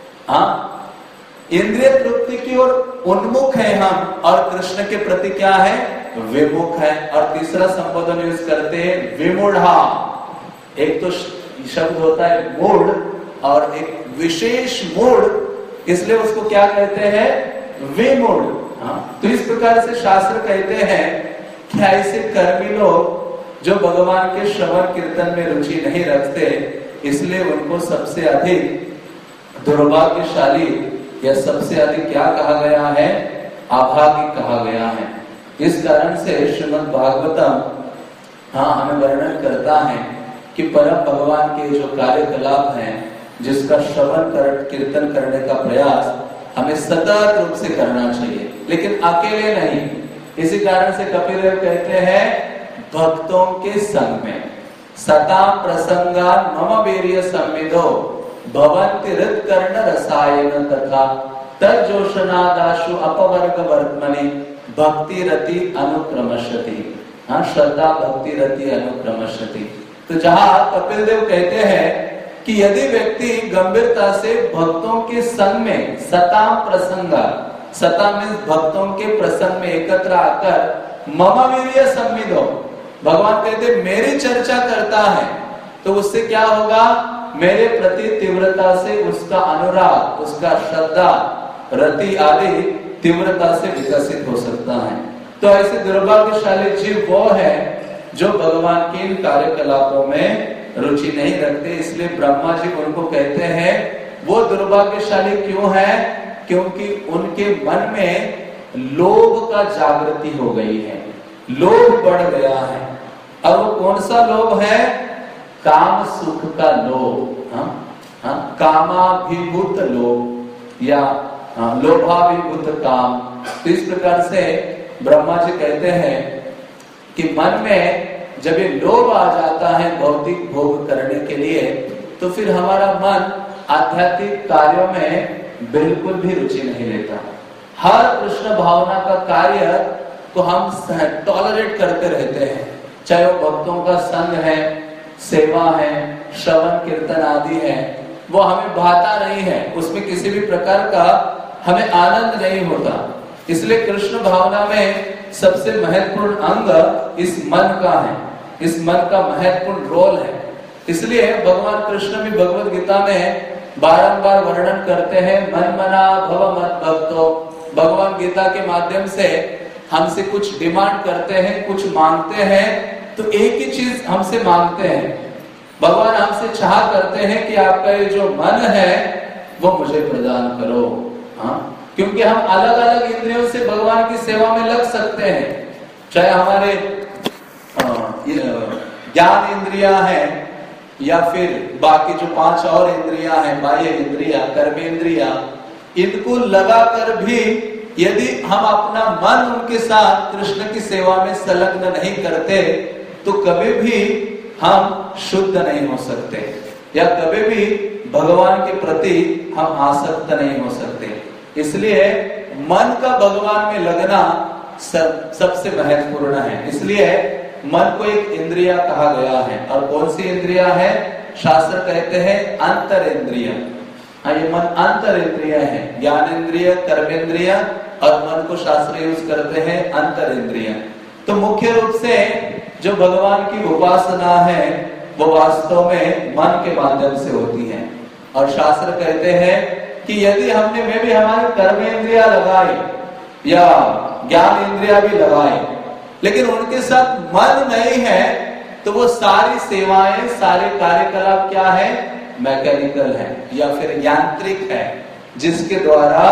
इंद्रिय तृप्ति की ओर उन्मुख है हम, और कृष्ण के प्रति क्या है? विमुख है। और तीसरा संबोधन यूज करते हैं विमूढ़ा। एक तो शब्द होता है मूढ़ और एक विशेष मूढ़, इसलिए उसको क्या कहते हैं? विमूढ़। तो इस प्रकार से शास्त्र कहते हैं कि ऐसे कर्मी लोग जो भगवान के श्रवण कीर्तन में रुचि नहीं रखते, इसलिए उनको सबसे अधिक दुर्भाग्यशाली या सबसे अधिक क्या कहा गया है? अभागी कहा गया है। इस कारण से श्रीमद् भागवतम हमें वर्णन करता है कि परम भगवान के जो कार्यकलाप हैं, जिसका श्रवण कीर्तन करने का प्रयास हमें सतत रूप से करना चाहिए, लेकिन अकेले नहीं। इसी कारण से कपिल देव कहते हैं भक्तों के संग में सता प्रसंगा मम वीर्य सम्मिदो भवन्ति हृत्कर्ण रसायन तथा तज्जोषणादाशु अपवर्ग वर्त्मनि भक्ति रति अनुक्रमशति। श्रद्धा भक्ति रति अनुक्रमशति। तो जहां कपिल देव कहते हैं कि यदि व्यक्ति गंभीरता से भक्तों के संग में सता प्रसंगा, सता मीन्स भक्तों के प्रसंग में एकत्र आकर मम वीर्य सम्मिदो, भगवान कहते मेरी चर्चा करता है तो उससे क्या होगा, मेरे प्रति तीव्रता से उसका अनुराग, उसका श्रद्धा, रति आदि तीव्रता से विकसित हो सकता है। तो ऐसे दुर्भाग्यशाली जीव वो है जो भगवान के इन कार्यकलापों में रुचि नहीं रखते। इसलिए ब्रह्मा जी उनको कहते हैं वो दुर्भाग्यशाली क्यों है, क्योंकि उनके मन में लोभ का जागृति हो गई है, लोभ बढ़ गया है। और वो कौन सा लोभ है, काम सुख का लोभ, कामाभिभूत लोभ या लोभाभिभूत काम। तो इस प्रकार से ब्रह्मा जी कहते हैं कि मन में जब ये लोभ आ जाता है भौतिक भोग करने के लिए, तो फिर हमारा मन आध्यात्मिक कार्यों में बिल्कुल भी रुचि नहीं लेता। हर कृष्ण भावना का कार्य को हम टॉलरेट करते रहते हैं, चाहे वो भक्तों का संग है, सेवा है, श्रवण कीर्तन आदि है, वो हमें भाता नहीं है, उसमें किसी भी प्रकार का हमें आनंद नहीं होता। इसलिए कृष्ण भावना में सबसे महत्वपूर्ण अंग इस मन का है, इस मन का महत्वपूर्ण रोल है। इसलिए भगवान कृष्ण भी भगवद गीता में बारंबार वर्णन करते हैं, मन मना भव मत भक्तो। भगवान गीता के माध्यम से हमसे कुछ डिमांड करते हैं, कुछ मांगते हैं, तो एक ही चीज हमसे मांगते हैं, भगवान हमसे चाह करते हैं कि आपका ये जो मन है वो मुझे प्रदान करो। हाँ, क्योंकि हम अलग अलग इंद्रियों से भगवान की सेवा में लग सकते हैं, चाहे हमारे ज्ञान इंद्रिया है या फिर बाकी जो 5 और इंद्रिया हैं, बाह्य इंद्रिया, कर्मेंद्रिया, इनको लगाकर भी यदि हम अपना मन उनके साथ कृष्ण की सेवा में संलग्न नहीं करते तो कभी भी हम शुद्ध नहीं हो सकते या कभी भी भगवान के प्रति हम आसक्त नहीं हो सकते। इसलिए मन का भगवान में लगना सबसे महत्वपूर्ण है। इसलिए मन को एक इंद्रिया कहा गया है। और कौन सी इंद्रिया है, शास्त्र कहते हैं अंतर इंद्रिय। ये मन अंतर इंद्रिय है, ज्ञान इंद्रिय, कर्मेंद्रिय, और मन को शास्त्र यूज करते हैं अंतर इंद्रिय। तो मुख्य रूप से जो भगवान की उपासना है वो वास्तव में मन के माध्यम से होती है। और शास्त्र कहते हैं कि यदि हमने में भी हमारे कर्मेंद्रिया लगाए या ज्ञान इंद्रिया भी लगाए, लेकिन उनके साथ मन नहीं है, तो वो सारी सेवाएं, सारे कार्यकलाप क्या है, मैकेनिकल है या फिर यांत्रिक है, जिसके द्वारा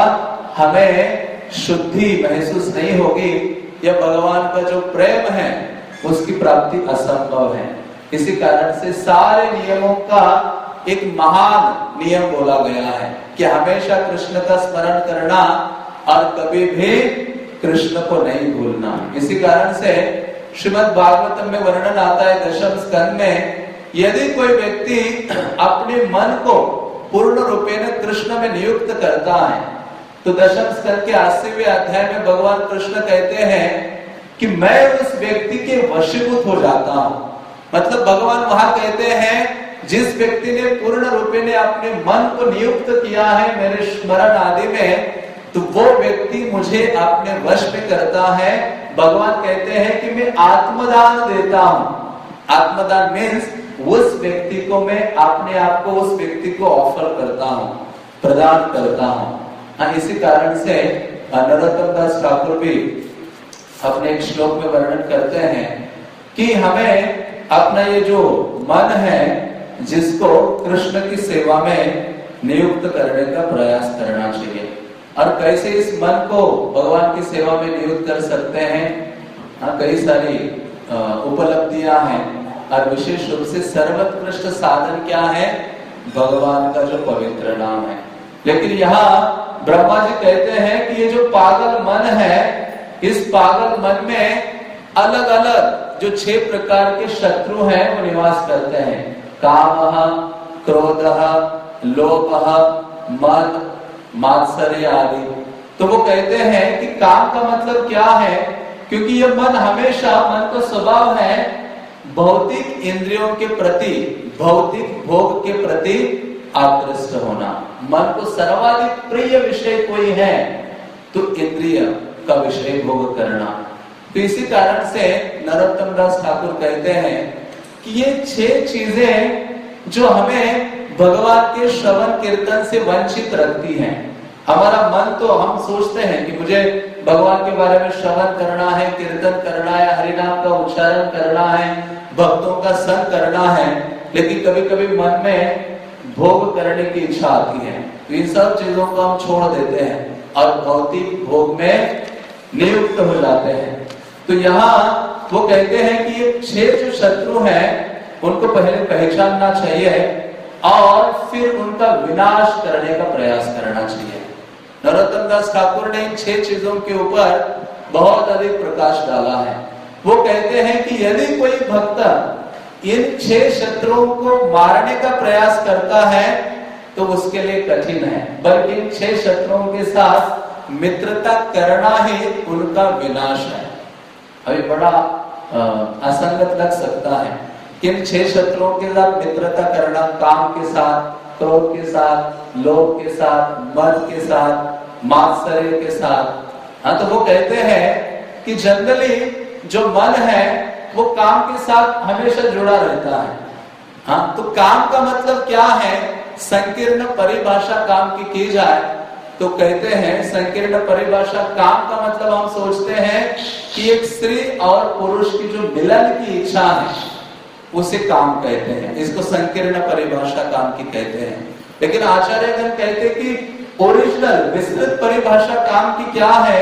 हमें शुद्धि महसूस नहीं होगी या भगवान का जो प्रेम है उसकी प्राप्ति असंभव है। इसी कारण से सारे नियमों का एक महान नियम बोला गया है कि हमेशा कृष्ण का स्मरण करना और कभी भी कृष्ण को नहीं भूलना। इसी कारण से श्रीमद् भागवतम में वर्णन आता है दशम स्कंद में, यदि कोई व्यक्ति अपने मन को पूर्ण रूपेण कृष्ण में नियुक्त करता है तो दशम स्कंद के 80वें अध्याय में भगवान कृष्ण कहते हैं कि मैं उस व्यक्ति के वशीभूत हो जाता हूं। मतलब भगवान वहां कहते हैं जिस व्यक्ति ने पूर्ण रूपेण अपने मन को नियुक्त किया है मेरे स्मरण आदि में, तो वो व्यक्ति मुझे अपने वश में करता है। भगवान कहते हैं कि मैं आत्मदान देता हूं। आत्मदान मीन्स उस व्यक्ति को मैं अपने आप को उस व्यक्ति को ऑफर करता हूं, प्रदान करता हूं। इसी कारण से नरोत्तम दास ठाकुर भी अपने एक श्लोक में वर्णन करते हैं कि हमें अपना ये जो मन है जिसको कृष्ण की सेवा में नियुक्त करने का प्रयास करना चाहिए। और कैसे इस मन को भगवान की सेवा में नियुक्त कर सकते हैं, कई सारी उपलब्धियां हैं और विशेष रूप से सर्वोत्कृष्ट साधन क्या है, भगवान का जो पवित्र नाम है। लेकिन यहाँ ब्रह्मा जी कहते हैं कि ये जो पागल मन है, इस पागल मन में अलग अलग जो 6 प्रकार के शत्रु हैं वो निवास करते हैं। कामः, क्रोधः, लोभः, मद, मात्सर्य आदि। तो वो कहते हैं कि काम का मतलब क्या है, क्योंकि ये मन हमेशा, मन का स्वभाव है भौतिक इंद्रियों के प्रति, भौतिक भोग के प्रति आकृष्ट होना। मन को सर्वाधिक प्रिय विषय कोई है तो इंद्रिय का विषय भोग करना। तो इसी कारण से नरोत्तम दास ठाकुर कहते हैं कि ये 6 चीजें जो हमें भगवान के श्रवण कीर्तन से वंचित रखती हैं। हमारा मन तो हम सोचते हैं कि मुझे भगवान के बारे में श्रवण करना है, कीर्तन करना है, हरिनाम का उच्चारण करना है, भक्तों का संग करना है, लेकिन कभी कभी मन में भोग करने की इच्छा आती है, तो इन सब चीजों को हम छोड़ देते हैं और भौतिक भोग में नियुक्त हो जाते हैं। तो यहाँ वो कहते हैं कि ये 6 जो शत्रु हैं उनको पहले पहचानना चाहिए और फिर उनका विनाश करने का प्रयास करना चाहिए। नरोत्तम दास ठाकुर ने इन 6 चीजों के ऊपर बहुत अधिक प्रकाश डाला है। वो कहते हैं कि यदि कोई भक्त इन 6 शत्रुओं को मारने का प्रयास करता है तो उसके लिए कठिन है, बल्कि इन 6 शत्रुओं के साथ मित्रता करना ही उनका विनाश है। अभी बड़ा असंगत लग सकता है कि इन 6 शत्रुओं के साथ मित्रता करना, काम के साथ, क्रोध के साथ, लोभ के साथ, मद के साथ, मात्सर्य के साथ। हाँ, तो वो कहते हैं कि जनरली जो मन है वो काम के साथ हमेशा जुड़ा रहता है। हाँ, तो काम का मतलब क्या है, संकीर्ण परिभाषा काम की जाए तो कहते हैं संकीर्ण परिभाषा काम का मतलब हम सोचते हैं कि एक स्त्री और पुरुष की जो मिलन की इच्छा है उसे काम कहते हैं, इसको संकीर्ण परिभाषा काम की कहते हैं। लेकिन आचार्यगण कहते कि ओरिजिनल विस्तृत परिभाषा काम की क्या है,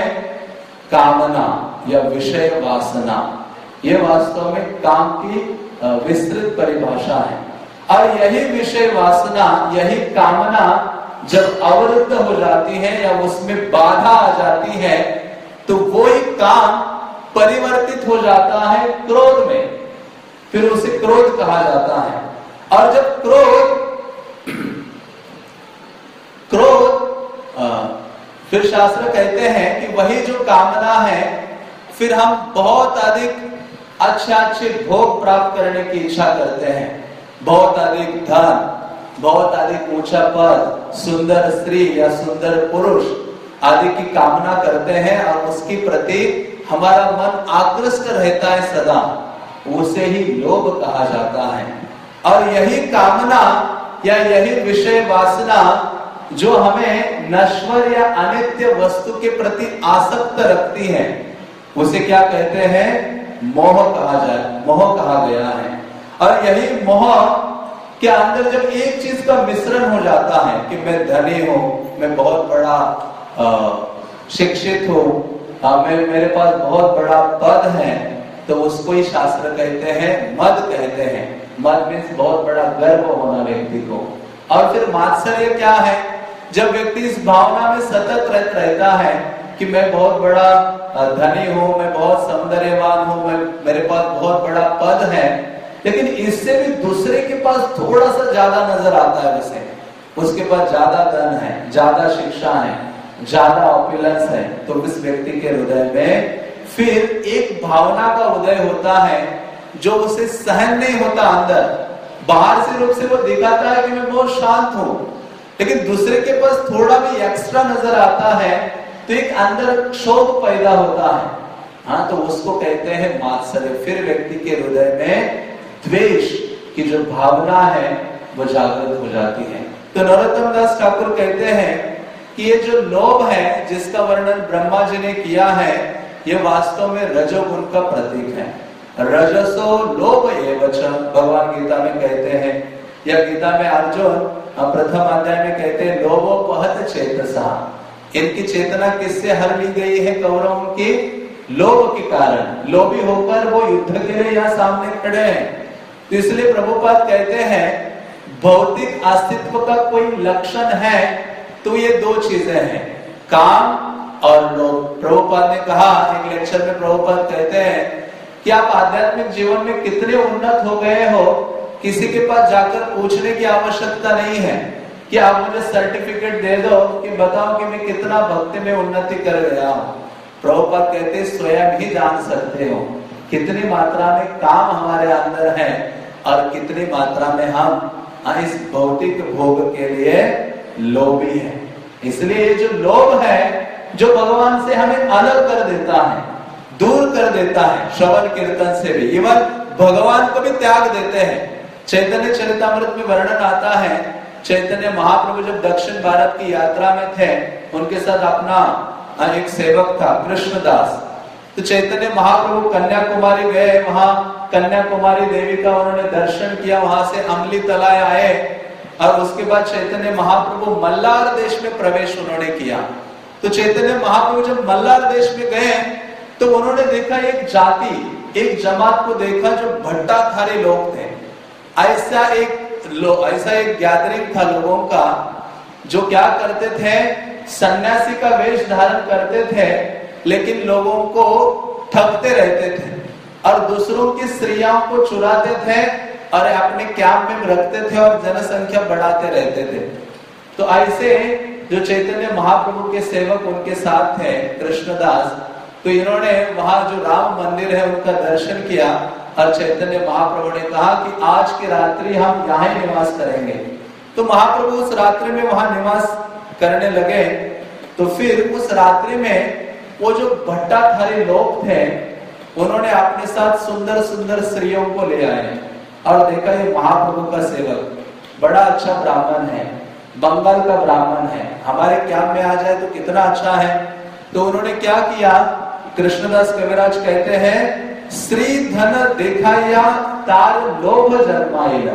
कामना या विषय वासना। ये वास्तव में काम की विस्तृत परिभाषा है। और यही विषय वासना, यही कामना जब अवरुद्ध हो जाती है या उसमें बाधा आ जाती है तो वो ही काम परिवर्तित हो जाता है क्रोध में, फिर उसे क्रोध कहा जाता है। और जब क्रोध फिर शास्त्र कहते हैं कि वही जो कामना है, फिर हम बहुत अधिक अच्छे भोग प्राप्त करने की इच्छा करते हैं, बहुत अधिक धन, बहुत अधिक ऊंचा पद, सुंदर स्त्री या सुंदर पुरुष आदि की कामना करते हैं और उसके प्रति हमारा मन आकृष्ट रहता है सदा, उसे ही लोभ कहा जाता है। और यही कामना या यही विषय वासना जो हमें नश्वर या अनित्य वस्तु के प्रति आसक्त रखती है उसे क्या कहते हैं, मोह कहा गया है। और यही मोह के अंदर जब एक चीज का मिश्रण हो जाता है कि मैं धनी हूं, मैं बहुत बड़ा शिक्षित हूं, मेरे पास बहुत बड़ा पद है, तो उसको ही शास्त्र कहते हैं मद कहते हैं। मद मीन्स बहुत बड़ा गर्व होना व्यक्ति को। और फिर मात्सर्य क्या है, जब व्यक्ति इस भावना में सतत रहता है कि मैं बहुत बड़ा धनी हूं, मैं बहुत सौंदर्यवान हूं, मेरे पास बहुत बड़ा पद है, लेकिन इससे भी दूसरे के पास थोड़ा सा ज्यादा नजर आता है उसे, उसके पास ज्यादा धन है, ज्यादा शिक्षा है, ज्यादा ऑपुलेंस है, तो उस व्यक्ति के हृदय में फिर एक भावना का उदय होता है जो उसे सहन नहीं होता। अंदर बाहर से रूप से वो दिखाता है कि मैं बहुत शांत हूं, लेकिन दूसरे के पास थोड़ा भी एक्स्ट्रा नजर आता है तो एक अंदर क्षोभ पैदा होता है। हाँ, तो उसको कहते हैं मात्सर्य। फिर व्यक्ति के हृदय में द्वेष की जो भावना है वो जागृत हो जाती है। तो नरोत्तम दास ठाकुर कहते हैं कि ये जो लोभ है जिसका वर्णन ब्रह्मा जी ने किया है, ये वास्तव में रजोगुण का प्रतीक है। रजसो लोभ एवच, भगवान गीता में कहते हैं, या गीता में अर्जुन प्रथम अध्याय में कहते हैं लोभोपहत चेतसा। इनकी चेतना किससे हर ली गई है कौरवों की, लोभ के कारण। लोभी होकर वो युद्ध के लिए यहाँ सामने खड़े हैं। तो इसलिए प्रभुपाद कहते हैं भौतिक अस्तित्व का कोई लक्षण है तो ये 2 चीजें हैं, काम और लोभ। प्रभुपाद ने कहा एक लेक्चर में, प्रभुपाद कहते हैं कि आप आध्यात्मिक जीवन में कितने उन्नत हो गए हो, किसी के पास जाकर पूछने की आवश्यकता नहीं है कि आप मुझे सर्टिफिकेट दे दो कि बताओ कि मैं कितना भक्ति में उन्नति कर गया हूं। प्रभुपाद कहते स्वयं ही जान सकते हो कितनी मात्रा में काम हमारे अंदर है और कितनी मात्रा में हम इस भौतिक भोग के लिए लोभी है। इसलिए जो लोभ है जो भगवान से हमें अलग कर देता है, दूर कर देता है श्रवण कीर्तन से भी। इवन भगवान को भी त्याग देते हैं। चैतन्य चरितामृत में वर्णन आता है, चैतन्य महाप्रभु जब दक्षिण भारत की यात्रा में थे, उनके साथ अपना एक सेवक था कृष्णदास। तो चैतन्य महाप्रभु कन्याकुमारी गए, वहां कन्याकुमारी देवी का उन्होंने दर्शन किया, वहां से अमली तलाय आए और उसके बाद चैतन्य महाप्रभु मल्लार देश में प्रवेश उन्होंने किया। तो चैतन्य महाप्रभु जब मल्लार देश में गए तो उन्होंने देखा एक जाति, एक जमात को देखा जो भट्टाधारी लोग थे। ऐसा एक गैदरिंग था लोगों का जो क्या करते थे, सन्यासी का वेश धारण करते थे लेकिन लोगों को ठगते रहते थे और दूसरों की स्त्रियों को चुराते थे और अपने कैंप में रखते थे और जनसंख्या बढ़ाते रहते थे। तो ऐसे जो चैतन्य महाप्रभु के सेवक उनके साथ थे कृष्णदास, तो इन्होंने वहां जो राम मंदिर है उनका दर्शन किया और चैतन्य महाप्रभु ने कहा कि आज की रात्रि हम यहाँ ही निवास करेंगे। तो महाप्रभु उस रात्रि में वहां निवास करने लगे। तो फिर उस रात्रि में वो जो भट्टाधारी लोग थे उन्होंने अपने साथ सुंदर सुंदर स्त्रियों को ले आए और देखा ये महाप्रभु का सेवक बड़ा अच्छा ब्राह्मण है, बंगाल का ब्राह्मण है, हमारे कैंप में आ जाए तो कितना अच्छा है। तो उन्होंने क्या किया, कृष्णदास कविराज कहते हैं, श्री धन देखाया तार लोभ जन्माइला,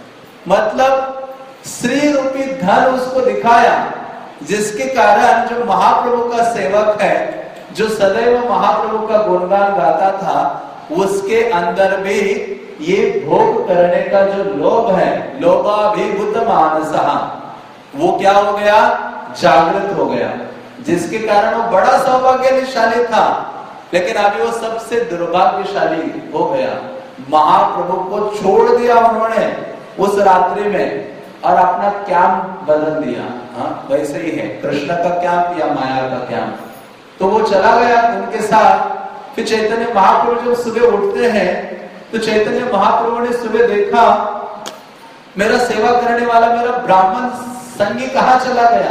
मतलब श्री रूपी धन उसको दिखाया जिसके कारण जो महाप्रभु का सेवक है, जो सदैव महाप्रभु का गुणगान गाता था, उसके अंदर भी ये भोग करने का जो लोभ है, लोभाभिभूत मानसः, वो क्या हो गया, जागृत हो गया, जिसके कारण वो बड़ा सौभाग्यशाली था लेकिन अभी वो सबसे दुर्भाग्यशाली हो गया। महाप्रभु को छोड़ दिया उन्होंने उस रात्रि में और अपना कैंप बदल दिया। हाँ, वैसे ही है कृष्ण का कैंप या माया का कैंप। तो वो चला गया उनके साथ। फिर चैतन्य महाप्रभु जब सुबह उठते हैं तो चैतन्य महाप्रभु ने सुबह देखा मेरा सेवा करने वाला मेरा ब्राह्मण संगी कहाँ चला गया।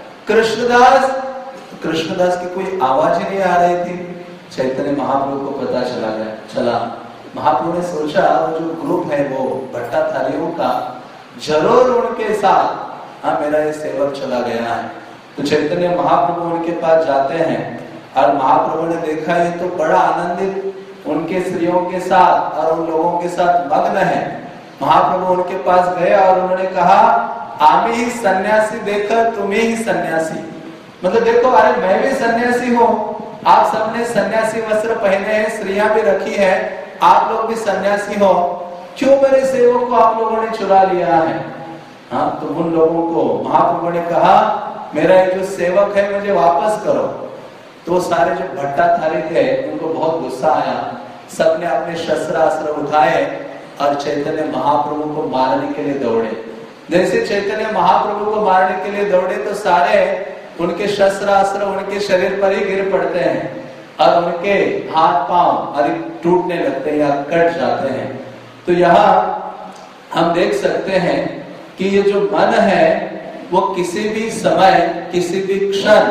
कृष्णदास की कोई आवाज ही नहीं आ रही थी। चैतन्य महाप्रभु को पता चला। महाप्रभु ने सोचा वो जो ग्रुप है वो भट्टाधारियों का, जरूर उनके साथ मेरा ये सेवक चला गया है। तो चैतन्य महाप्रभु उनके पास जाते हैं और महाप्रभु ने देखा ये तो बड़ा आनंदित उनके स्त्रियों के साथ और उन लोगों के साथ मग्न है। महाप्रभु उनके पास गए और उन्होंने कहा, आमी ही सन्यासी देखकर तुम्हें ही सन्यासी, मतलब देखो अरे मैं भी सन्यासी हूँ, आप सबने सन्यासी वस्त्र पहने हैं, स्त्रियां भी रखी है, आप लोग भी सन्यासी हो, क्यों मेरे सेवक को आप लोगों ने चुरा लिया है। हाँ, तो उन लोगों को महाप्रभु ने कहा मेरा ये जो सेवक है मुझे वापस करो। तो सारे जो भट्टाधारी थे उनको बहुत गुस्सा आया, सबने अपने शस्त्रास्त्र उठाए और चैतन्य महाप्रभु को मारने के लिए दौड़े। जैसे चैतन्य महाप्रभु को मारने के लिए दौड़े तो सारे उनके शस्त्रास्त्र उनके शरीर पर ही गिर पड़ते हैं और उनके हाथ पांव आदि टूटने लगते हैं या कट जाते हैं। तो यहाँ हम देख सकते हैं कि ये जो मन है वो किसी भी समय किसी भी क्षण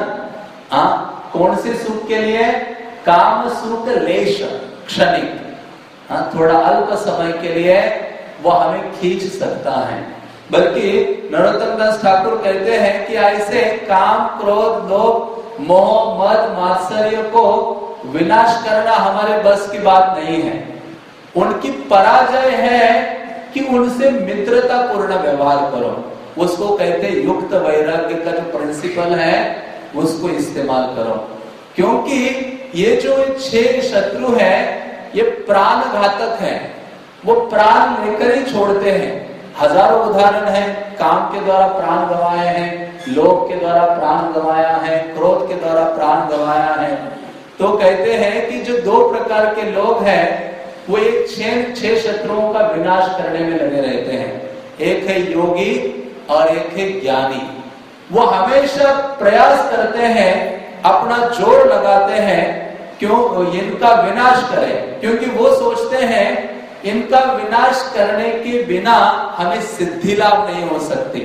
कौन से सुख के लिए, काम सुख लेश क्षणिक, थोड़ा अल्प समय के लिए वो हमें खींच सकता है। बल्कि नरोत्तम दास ठाकुर कहते हैं कि ऐसे काम क्रोध लोभ मोह मद मात्सर्य को विनाश करना हमारे बस की बात नहीं है। उनकी पराजय है कि उनसे मित्रता पूर्ण व्यवहार करो, उसको कहते हैं युक्त वैराग्य का जो प्रिंसिपल है उसको इस्तेमाल करो। क्योंकि ये जो 6 शत्रु है ये प्राण घातक है, वो प्राण लेकर ही छोड़ते हैं। हजारों उदाहरण है, काम के द्वारा प्राण गंवाए हैं, लोभ के द्वारा प्राण गंवाया है, क्रोध के द्वारा प्राण गंवाया है। तो कहते हैं कि जो 2 प्रकार के लोग हैं वो एक 6 शत्रुओं का विनाश करने में लगे रहते हैं। एक है योगी और एक है ज्ञानी। वो हमेशा प्रयास करते हैं, अपना जोर लगाते हैं क्यों इनका विनाश करें, क्योंकि वो सोचते हैं इनका विनाश करने के बिना हमें सिद्धि लाभ नहीं हो सकती।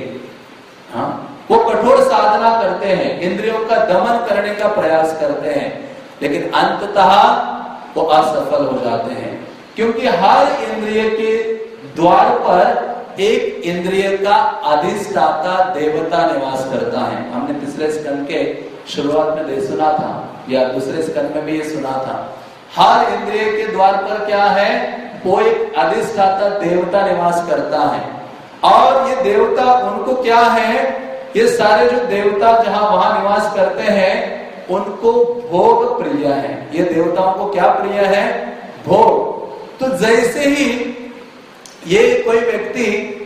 हाँ, वो कठोर साधना करते हैं, इंद्रियों का दमन करने का प्रयास करते हैं लेकिन अंततः वो असफल हो जाते हैं, क्योंकि हर इंद्रिय के द्वार पर एक इंद्रिय का अधिष्ठाता देवता निवास करता है। हमने पिछले स्कंद के शुरुआत में सुना था, या दूसरे स्कंद में भी ये सुना था। हर इंद्रिय के द्वार पर क्या है, वो एक अधिष्ठाता देवता निवास करता है। और ये देवता उनको क्या है, ये सारे जो देवता जहां वहां निवास करते हैं उनको भोग प्रिय है। ये देवताओं को क्या प्रिय है, भोग। तो जैसे ही ये कोई व्यक्ति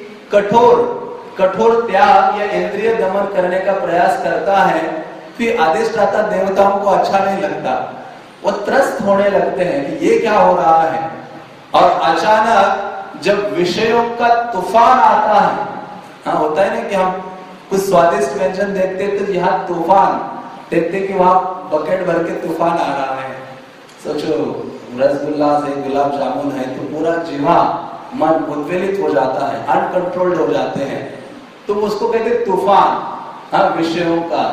कठोर त्याग या इंद्रिय दमन करने का प्रयास करता है, फिर अधिष्ठाता देवताओं को अच्छा नहीं लगता, वो त्रस्त होने लगते हैं कि ये क्या हो रहा है। और अचानक जब विषयों का तूफान आता है, हाँ होता है ना कि हम कुछ स्वादिष्ट व्यंजन देखते तो यहाँ तूफान देखते कि वहां बकेट भर के तूफान आ रहा है। सोचो रसगुल्ला से गुलाब जामुन है तो पूरा जीवा मन उद्वेलित हो जाता है, अनकंट्रोल्ड हो जाते हैं, तो उसको कहते तूफान। हाँ, विषयों का,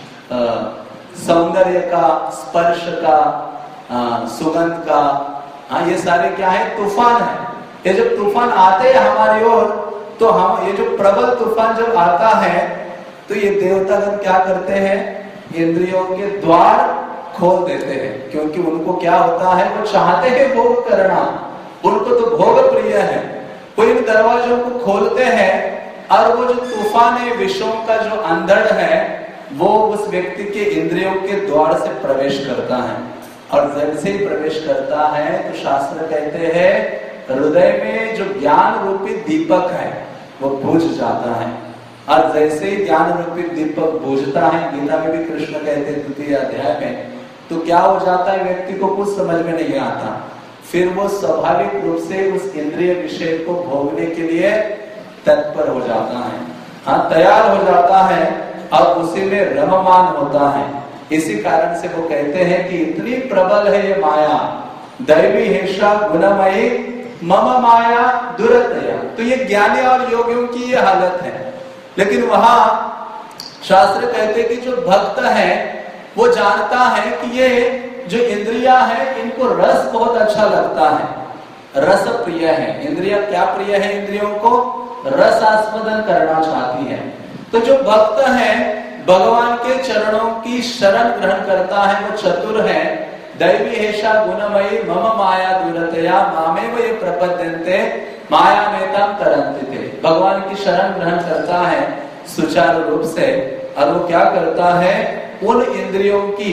सौंदर्य का, स्पर्श का, सुगंध का, हाँ ये सारे क्या है, तूफान है। ये जब तूफान आते हैं हमारी ओर, तो हम ये जो प्रबल तूफान जब आता है तो ये देवतागण क्या करते हैं, इंद्रियों के द्वार खोल देते हैं, क्योंकि उनको क्या होता है, वो चाहते हैं भोग करना, उनको तो भोग प्रिय है। वो इन दरवाजों को खोलते हैं और वो जो तूफान है, विषयों का जो अंधड़ है, वो उस व्यक्ति के इंद्रियों के द्वार से प्रवेश करता है। और जैसे ही प्रवेश करता है तो शास्त्र कहते हैं हृदय में जो ज्ञान रूपी दीपक है वो बुझ जाता है। और जैसे ही ज्ञान रूपी दीपक बुझता है, गीता में भी कृष्ण कहते हैं 2 अध्याय में, तो क्या हो जाता है, व्यक्ति को कुछ समझ में नहीं आता, फिर वो स्वाभाविक रूप से उस इंद्रिय विषय को भोगने के लिए तत्पर हो जाता है, हाँ तैयार हो जाता है और उसी में रममान होता है। इसी कारण से वो कहते हैं कि इतनी प्रबल है ये माया, दैवी हेषा गुणमयी मम माया दुरतया। तो ये ज्ञानी और योगियों की ये हालत है। लेकिन वहां शास्त्र कहते हैं कि जो भक्त है वो जानता है कि ये जो इंद्रियां है इनको रस बहुत अच्छा लगता है, रस प्रिय है। इंद्रिया क्या प्रिय है, इंद्रियों को रस आस्वादन करना चाहती है। तो जो भक्त है भगवान के चरणों की शरण ग्रहण करता है, वो चतुर है। दैवी हेषा गुणमयी मम माया दुरतया मामेव ये प्रपद्यन्ते माया मेताम तरन्ति ते। भगवान की शरण ग्रहण करता है सुचारू रूप से, और वो क्या करता है, उन इंद्रियों की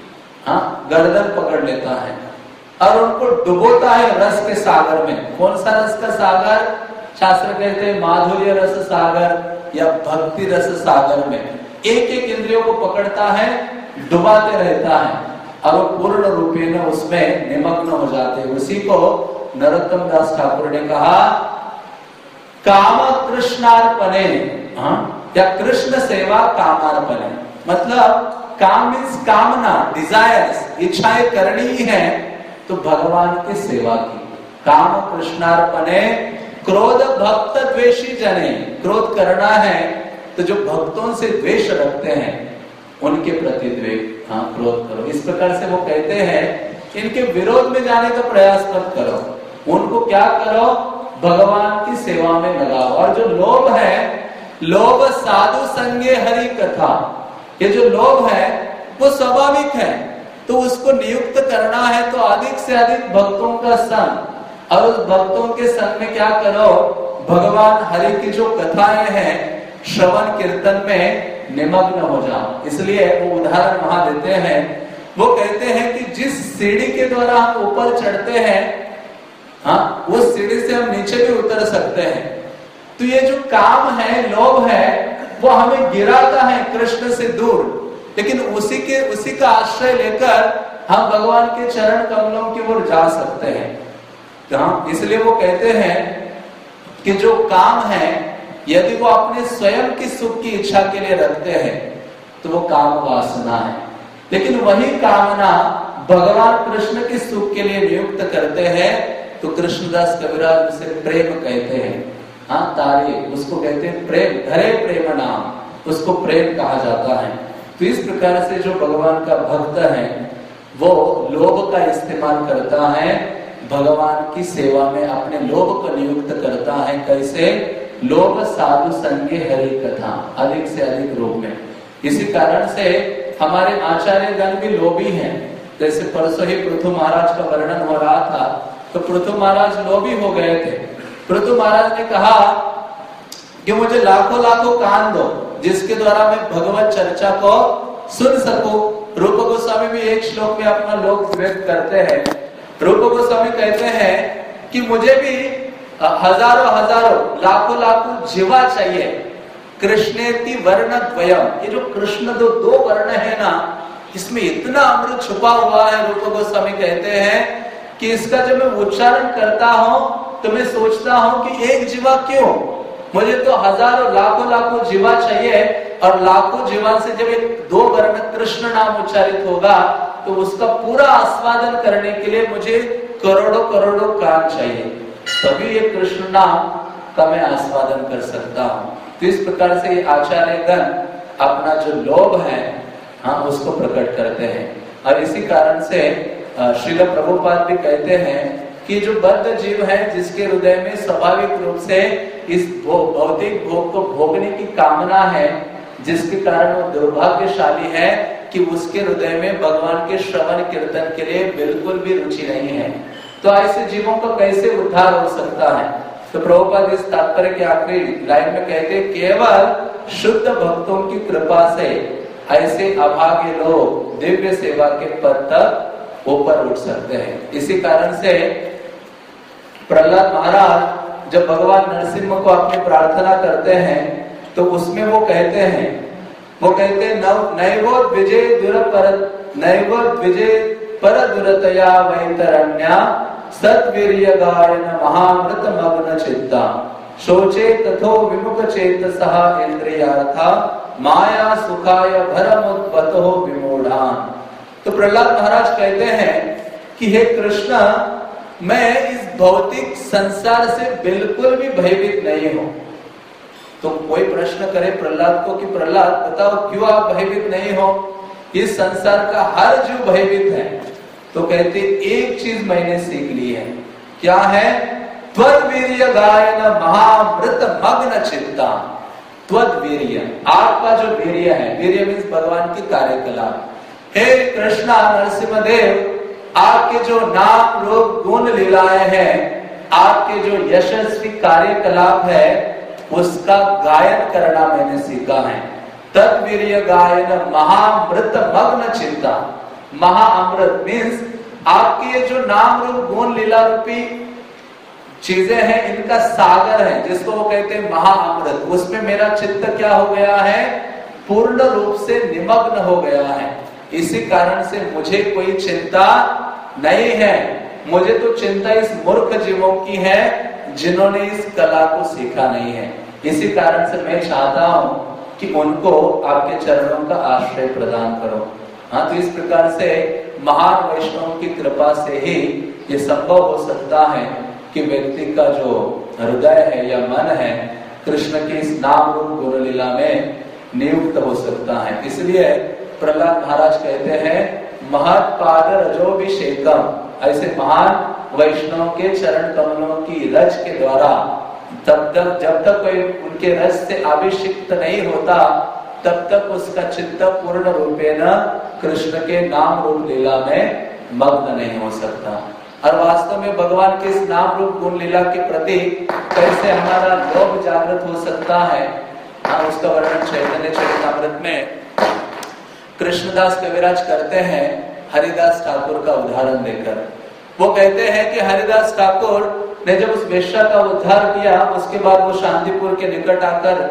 गर्दन पकड़ लेता है और उनको डुबोता है रस के सागर में। कौन सा रस का सागर, शास्त्र कहते हैं माधुर्य रस सागर या भक्ति रस सागर में। एक एक इंद्रियों को पकड़ता है, डुबाते रहता है और वो पूर्ण रूपेण उसमें निमग्न हो जाते हैं। उसी को नरोत्तम दास ठाकुर ने कहा काम कृष्णार्पणे, या कृष्ण सेवा कामार्पणे। मतलब काम मीन्स कामना, डिजायर्स, इच्छाएं करनी ही है तो भगवान की सेवा की। काम कृष्णार्पणे क्रोध भक्त द्वेषी जने, क्रोध करना है तो जो भक्तों से द्वेष रखते हैं उनके प्रति क्रोध करो। इस प्रकार से वो कहते हैं इनके विरोध में जाने का प्रयास मत करो, उनको क्या करो, भगवान की सेवा में लगाओ। और जो लोभ है, लोभ साधु संगे हरि कथा, ये जो लोभ है वो स्वाभाविक है, तो उसको नियुक्त करना है तो अधिक से अधिक भक्तों का संग, और उस भक्तों के संग में क्या करो, भगवान हरि की जो कथाएं हैं श्रवण कीर्तन में निमग्न हो जाओ। इसलिए वो उदाहरण वहां देते हैं, वो कहते हैं कि जिस सीढ़ी के द्वारा हम ऊपर चढ़ते हैं, हाँ उस सीढ़ी से हम नीचे भी उतर सकते हैं। तो ये जो काम है, लोभ है, वो हमें गिराता है कृष्ण से दूर, लेकिन उसी का आश्रय लेकर हम भगवान के चरण कमलों की ओर जा सकते हैं। इसलिए वो कहते हैं कि जो काम है यदि वो अपने स्वयं की सुख की इच्छा के लिए रखते हैं तो वो काम वासना है, लेकिन वही कामना भगवान कृष्ण के सुख के लिए नियुक्त करते हैं तो कृष्णदास कविराज उसे प्रेम कहते हैं। हाँ तारे उसको कहते हैं प्रेम, धरे प्रेम नाम, उसको प्रेम कहा जाता है। तो इस प्रकार से जो भगवान का भक्त है वो लोभ का इस्तेमाल करता है भगवान की सेवा में, अपने लोभ को नियुक्त करता है। कैसे? लोभ साधु संगे हरि कथा, अधिक से अधिक रूप में। इसी कारण से हमारे आचार्य गण भी लोभी हैं। जैसे परसों ही पृथु महाराज का वर्णन हो रहा था, तो पृथु महाराज लोभी हो गए थे। पृथु महाराज ने कहा कि मुझे लाखों लाखों कान दो, जिसके द्वारा मैं भगवत चर्चा को सुन सकूं। रूप गोस्वामी भी एक श्लोक में अपना लोक व्यक्त करते हैं। रूप गोस्वामी कहते हैं कि मुझे भी हजारों हजारों लाखों लाखों जीवा चाहिए। कृष्णेति वर्ण द्वयम, ये जो कृष्ण दो वर्ण है ना, इसमें इतना अमृत छुपा हुआ है। रूप गोस्वामी कहते हैं कि इसका जब मैं उच्चारण करता हूं तो मैं सोचता हूं कि एक जीवा क्यों, मुझे तो हजारों लाखों लाखों जीवा चाहिए। और लाखों जीवा से जब एक दो वर्ण कृष्ण नाम उच्चारित होगा तो उसका पूरा आस्वादन करने के लिए मुझे करोड़ों करोड़ों कान चाहिए, तभी ये कृष्ण नाम का मैं आस्वादन कर सकता हूं। तो इस प्रकार से ये आचार्य गण अपना जो लोभ है उसको प्रकट करते हैं। और इसी कारण से श्रील प्रभुपाद भी कहते हैं कि जो बद्ध जीव है, जिसके हृदय में स्वाभाविक रूप से इस भौतिक भोग को भोगने की कामना है, जिसके कारण वो दुर्भाग्यशाली है कि उसके हृदय में भगवान के श्रवण कीर्तन के लिए बिल्कुल भी रुचि नहीं है, तो ऐसे जीवों का कैसे उद्धार हो सकता है? तो प्रभुपाद इस तात्पर्य के आखिरी लाइन में कहते हैं, केवल शुद्ध भक्तों की कृपा से ऐसे अभागे लोग दिव्य सेवा के पद तक ऊपर उठ सकते हैं। इसी कारण से प्रहलाद महाराज जब भगवान नरसिंह को अपनी प्रार्थना करते हैं तो उसमें वो कहते हैं नैवो द्विजय पर दुरतया वैतरण्या सत्वीर्य गायन महामृत मग्न चित्ता शोचे तथो विमुख चेतसः इंद्रियार्था माया सुखाय भरमुद्वतो विमूढ़ान। तो प्रहलाद महाराज कहते हैं कि हे कृष्ण, मैं इस भौतिक संसार से बिल्कुल भी भयभीत नहीं हूं। तो कोई प्रश्न करे प्रहलाद को कि प्रहलाद बताओ क्यों आप भयभीत नहीं हो? इस संसार का हर जीव भयभीत है। तो कहते एक चीज मैंने सीख ली है। क्या है? त्वद्वीर्य गायन महामृत मग्न चित्ता। त्वद्वीर्य, आपका जो वीर्य है, वीर्य मीन्स भगवान की कार्यकलाप। हे कृष्णा नरसिंह देव, आपके जो नाम रूप गुण लीलाएं हैं, आपके जो यशस्वी कार्यकलाप है, उसका गायन करना मैंने सीखा है। तद्वीर्य गायन महामृत मग्न चिंता। महाअमृत मीन्स आपके जो नाम रूप गुण लीला रूपी चीजें हैं, इनका सागर है, जिसको वो कहते हैं महाअमृत। उसमें मेरा चित्त क्या हो गया है? पूर्ण रूप से निमग्न हो गया है। इसी कारण से मुझे कोई चिंता नहीं है। मुझे तो चिंता इस मूर्ख जीवों की है जिन्होंने इस कला को सीखा नहीं है। इसी कारण से मैं चाहता हूं कि उनको आपके चरणों का आश्रय प्रदान करो। तो इस प्रकार से महान वैष्णव की कृपा से ही ये संभव हो सकता है कि व्यक्ति का जो हृदय है या मन है, कृष्ण के इस नाम रूप गुण लीला में नियुक्त हो सकता है। इसलिए प्रहलाद महाराज कहते हैं, महत् पाद रजोभिषेकम, ऐसे महान वैष्णव के चरण कमलों की रज के द्वारा तब तक जब तक कोई उनके रज से अभिषिक्त नहीं होता, तब तक उसका चित्त पूर्ण रूपेण कृष्ण के नाम रूप लीला में मग्न नहीं हो सकता। और वास्तव में भगवान के इस नाम रूप गुण लीला के प्रति कैसे हमारा लोभ जागृत हो सकता है, उसका वर्णन चैतन्य चरितामृत में कृष्णदास कविराज करते हैं हरिदास ठाकुर का उदाहरण देकर। वो कहते हैं कि हरिदास ठाकुर ने जब उस वेश्या का उद्धार किया, उसके बाद वो शांतिपुर के निकट आकर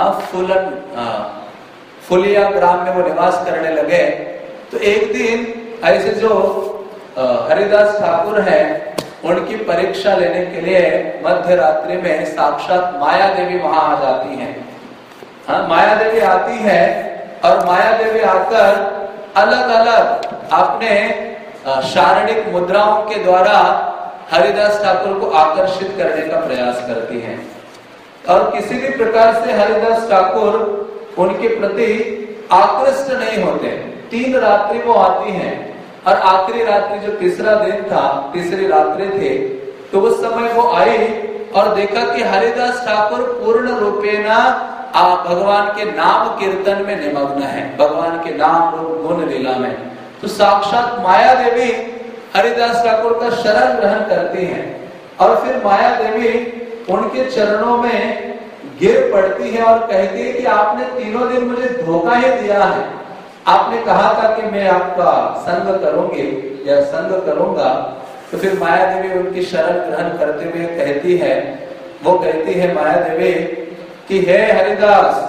फुलिया ग्राम में वो निवास करने लगे। तो एक दिन ऐसे जो हरिदास ठाकुर हैं, उनकी परीक्षा लेने के लिए मध्य रात्रि में साक्षात माया देवी वहां आ जाती हैं। माया देवी आती है और माया देवी आकर अलग अलग अपने शारीरिक मुद्राओं के द्वारा हरिदास ठाकुर को आकर्षित करने का प्रयास करती हैं। और किसी भी प्रकार से हरिदास ठाकुर उनके प्रति आकृष्ट नहीं होते। 3 रात्रि वो आती हैं, और आखिरी रात्रि जो तीसरा दिन था, तीसरी रात्रि थे, तो उस समय वो आई और देखा कि हरिदास ठाकुर पूर्ण रूपेणा भगवान के नाम कीर्तन में निमग्न है, भगवान के नाम गुण लीला में। तो साक्षात माया देवी हरिदास ठाकुर का शरण ग्रहण करती हैं और फिर माया देवी उनके चरणों में गिर पड़ती है और कहती है कि आपने तीनों दिन मुझे धोखा ही दिया है। आपने कहा था कि मैं आपका संग करूंगी या संग करूंगा। तो फिर माया देवी उनकी शरण ग्रहण करते हुए कहती है, वो कहती है माया देवी कि हे हरिदास,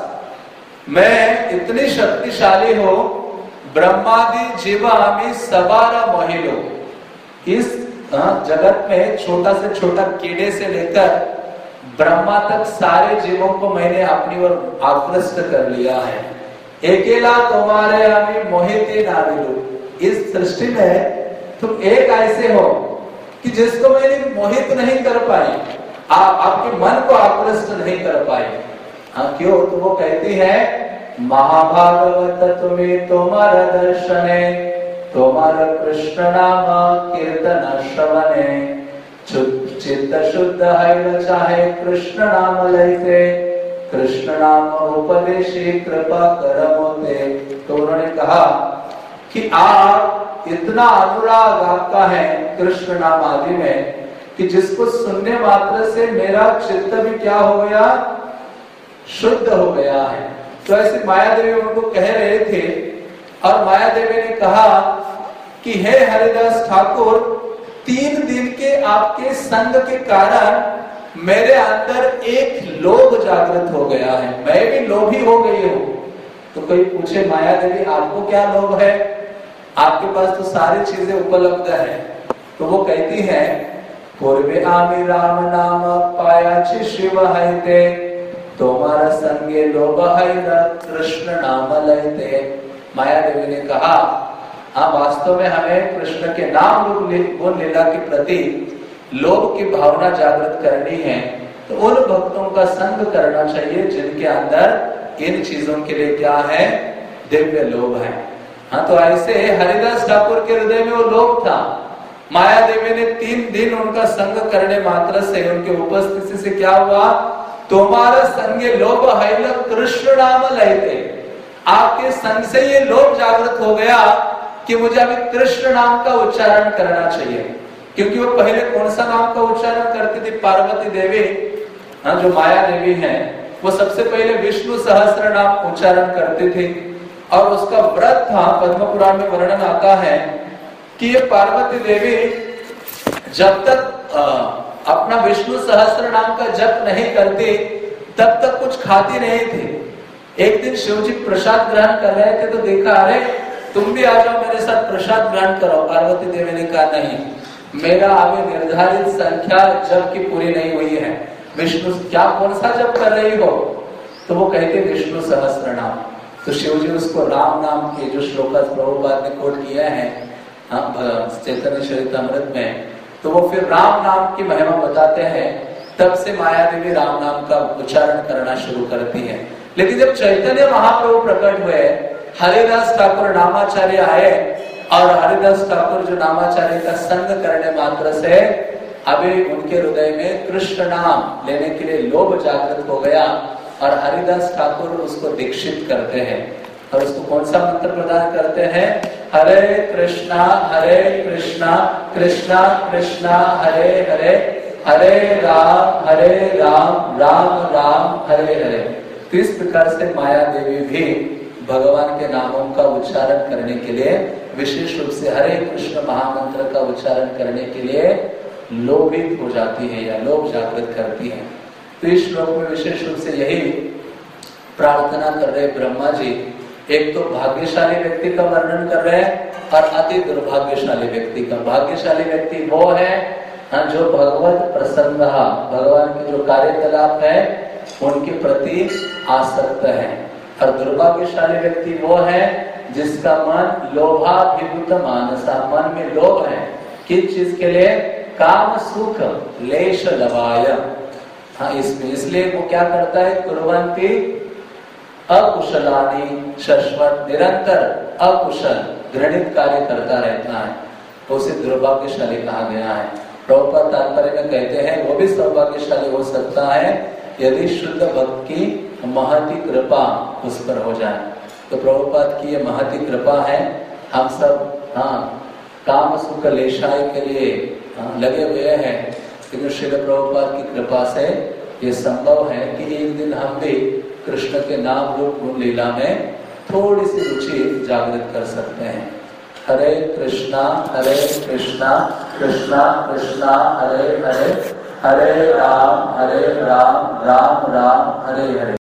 मैं इतनी शक्तिशाली हो, ब्रह्मादि जीवामि सबारा महिलो। इस जगत में छोटा से छोटा कीड़े से लेकर ब्रह्मा तक सारे जीवों को मैंने अपनी ओर आकृष्ट कर लिया है। अकेला तुम्हारे आमी मोहिते नाविलो। इस सृष्टि में तुम एक ऐसे हो कि जिसको मैंने मोहित नहीं कर पाई, आपके मन को आकृष्ट नहीं कर पाई। क्यों? तो वो कहती है, महाभागवत तुम्हें तुम्हारा दर्शने, तुम्हारा कृष्ण नाम कीर्तन श्रवणे, चित्त शुद्ध है चाहे कृष्ण नाम लैते, कृष्ण नाम उपदेशी कृपा करमोते। तो उन्होंने कहा कि आप इतना अनुराग आपका है कृष्ण नाम आदि में कि जिसको सुनने मात्र से मेरा चित्त भी क्या हो गया, शुद्ध हो गया है। तो ऐसे माया देवी उनको कह रहे थे और माया देवी ने कहा कि हे हरिदास ठाकुर, 3 दिन के आपके संग के कारण मेरे अंदर एक लोभ जागृत हो गया है, मैं भी लोभी हो गई हूँ। तो कोई पूछे माया देवी आपको क्या लोभ है, आपके पास तो सारी चीजें उपलब्ध है। तो वो कहती है, पूर्वे आमी राम नाम पाया छि शिव हैते, तुम्हारा संगे लोभ है कृष्ण नाम लैते। माया देवी ने कहा, हाँ वास्तव में हमें कृष्ण के नाम गुण लीला के प्रति लोभ की भावना जागृत करनी है। तो उन भक्तों का संग करना चाहिए जिनके अंदर इन चीजों के लिए क्या है, दिव्य लोभ है। हाँ, तो ऐसे हरिदास ठाकुर के हृदय में वो लोभ था। माया देवी ने 3 दिन उनका संग करने मात्र से, उनके उपस्थिति से क्या हुआ, तुम्हारा संगे लोभ है कृष्ण नाम लैते। आपके संग से ये लोभ जागृत हो गया कि मुझे अभी कृष्ण नाम का उच्चारण करना चाहिए। क्योंकि वो पहले कौन सा नाम का उच्चारण करती थी, पार्वती देवी, जो माया देवी है, वो सबसे पहले विष्णु सहस्त्र नाम उच्चारण करती थी। और उसका व्रत था, पद्म पुराण में वर्णन आता है कि ये पार्वती देवी जब तक अपना विष्णु सहस्त्र नाम का जप नहीं करती तब तक कुछ खाती नहीं थी। एक दिन शिव जी प्रसाद ग्रहण कर रहे थे तो देखा, अरे तुम भी आ जाओ मेरे साथ प्रसाद ग्रहण करो। पार्वती देवी ने कहा, नहीं, मेरा अभी निर्धारित संख्या जप की पूरी नहीं हुई है। विष्णु क्या, कौन सा जप कर रही हो? तो वो कहते विष्णु सहस्त्र नाम। तो शिव जी उसको राम नाम के जो श्लोक प्रभुपाद ने कोट किया है चैतन्य चरितामृत में, तो वो फिर राम नाम की महिमा बताते हैं। तब से माया देवी राम नाम का उच्चारण करना शुरू करती है। लेकिन जब चैतन्य महाप्रभु प्रकट हुए, हरिदास ठाकुर नामाचार्य आए और हरिदास ठाकुर जो नामाचार्य का संग करने मात्र से अभी उनके हृदय में कृष्ण नाम लेने के लिए लोभ जागृत हो गया और हरिदास ठाकुर उसको दीक्षित करते हैं। और उसको कौन सा मंत्र प्रदान करते हैं, हरे कृष्णा कृष्णा कृष्णा हरे हरे, हरे राम राम राम हरे हरे। तो इस प्रकार से माया देवी भी भगवान के नामों का उच्चारण करने के लिए, विशेष रूप से हरे कृष्ण महामंत्र का उच्चारण करने के लिए लोभित हो जाती है या लोभ जागृत करती है। तो इस श्लोक में विशेष रूप से यही प्रार्थना कर रहे ब्रह्मा जी। एक तो भाग्यशाली व्यक्ति का वर्णन कर रहे हैं और अति दुर्भाग्यशाली व्यक्ति का। भाग्यशाली व्यक्ति वो है जो भगवत प्रसन्न, भगवान के जो कार्यकलाप है उनके प्रति आसक्त है। और दुर्भाग्यशाली व्यक्ति वो है जिसका मन लोभाभिभूत मानसा, मन में लोभ है। किस चीज के लिए, काम सुख लेश लवाय। हाँ, इसमें इसलिए वो क्या करता है, कुर्वन्ति अकुशलानि, शाश्वत निरंतर अकुशल घृणित कार्य करता रहता है, उसे दुर्भाग्यशाली कहा गया है। प्रभुपाद तात्पर्य में कहते हैं वो भी सौभाग्यशाली हो सकता है यदि शुद्ध भक्त की महती कृपा उस पर हो जाए। तो प्रभुपाद की ये महती कृपा है। हम सब काम सुख लेशाय के लिए लगे हुए हैं, लेकिन श्रील प्रभुपाद की कृपा से ये संभव है कि एक दिन हम भी कृष्ण के नाम रूप गुण लीला में थोड़ी सी रुचि जागृत कर सकते हैं। हरे कृष्णा कृष्णा कृष्णा हरे हरे, हरे राम राम राम हरे हरे।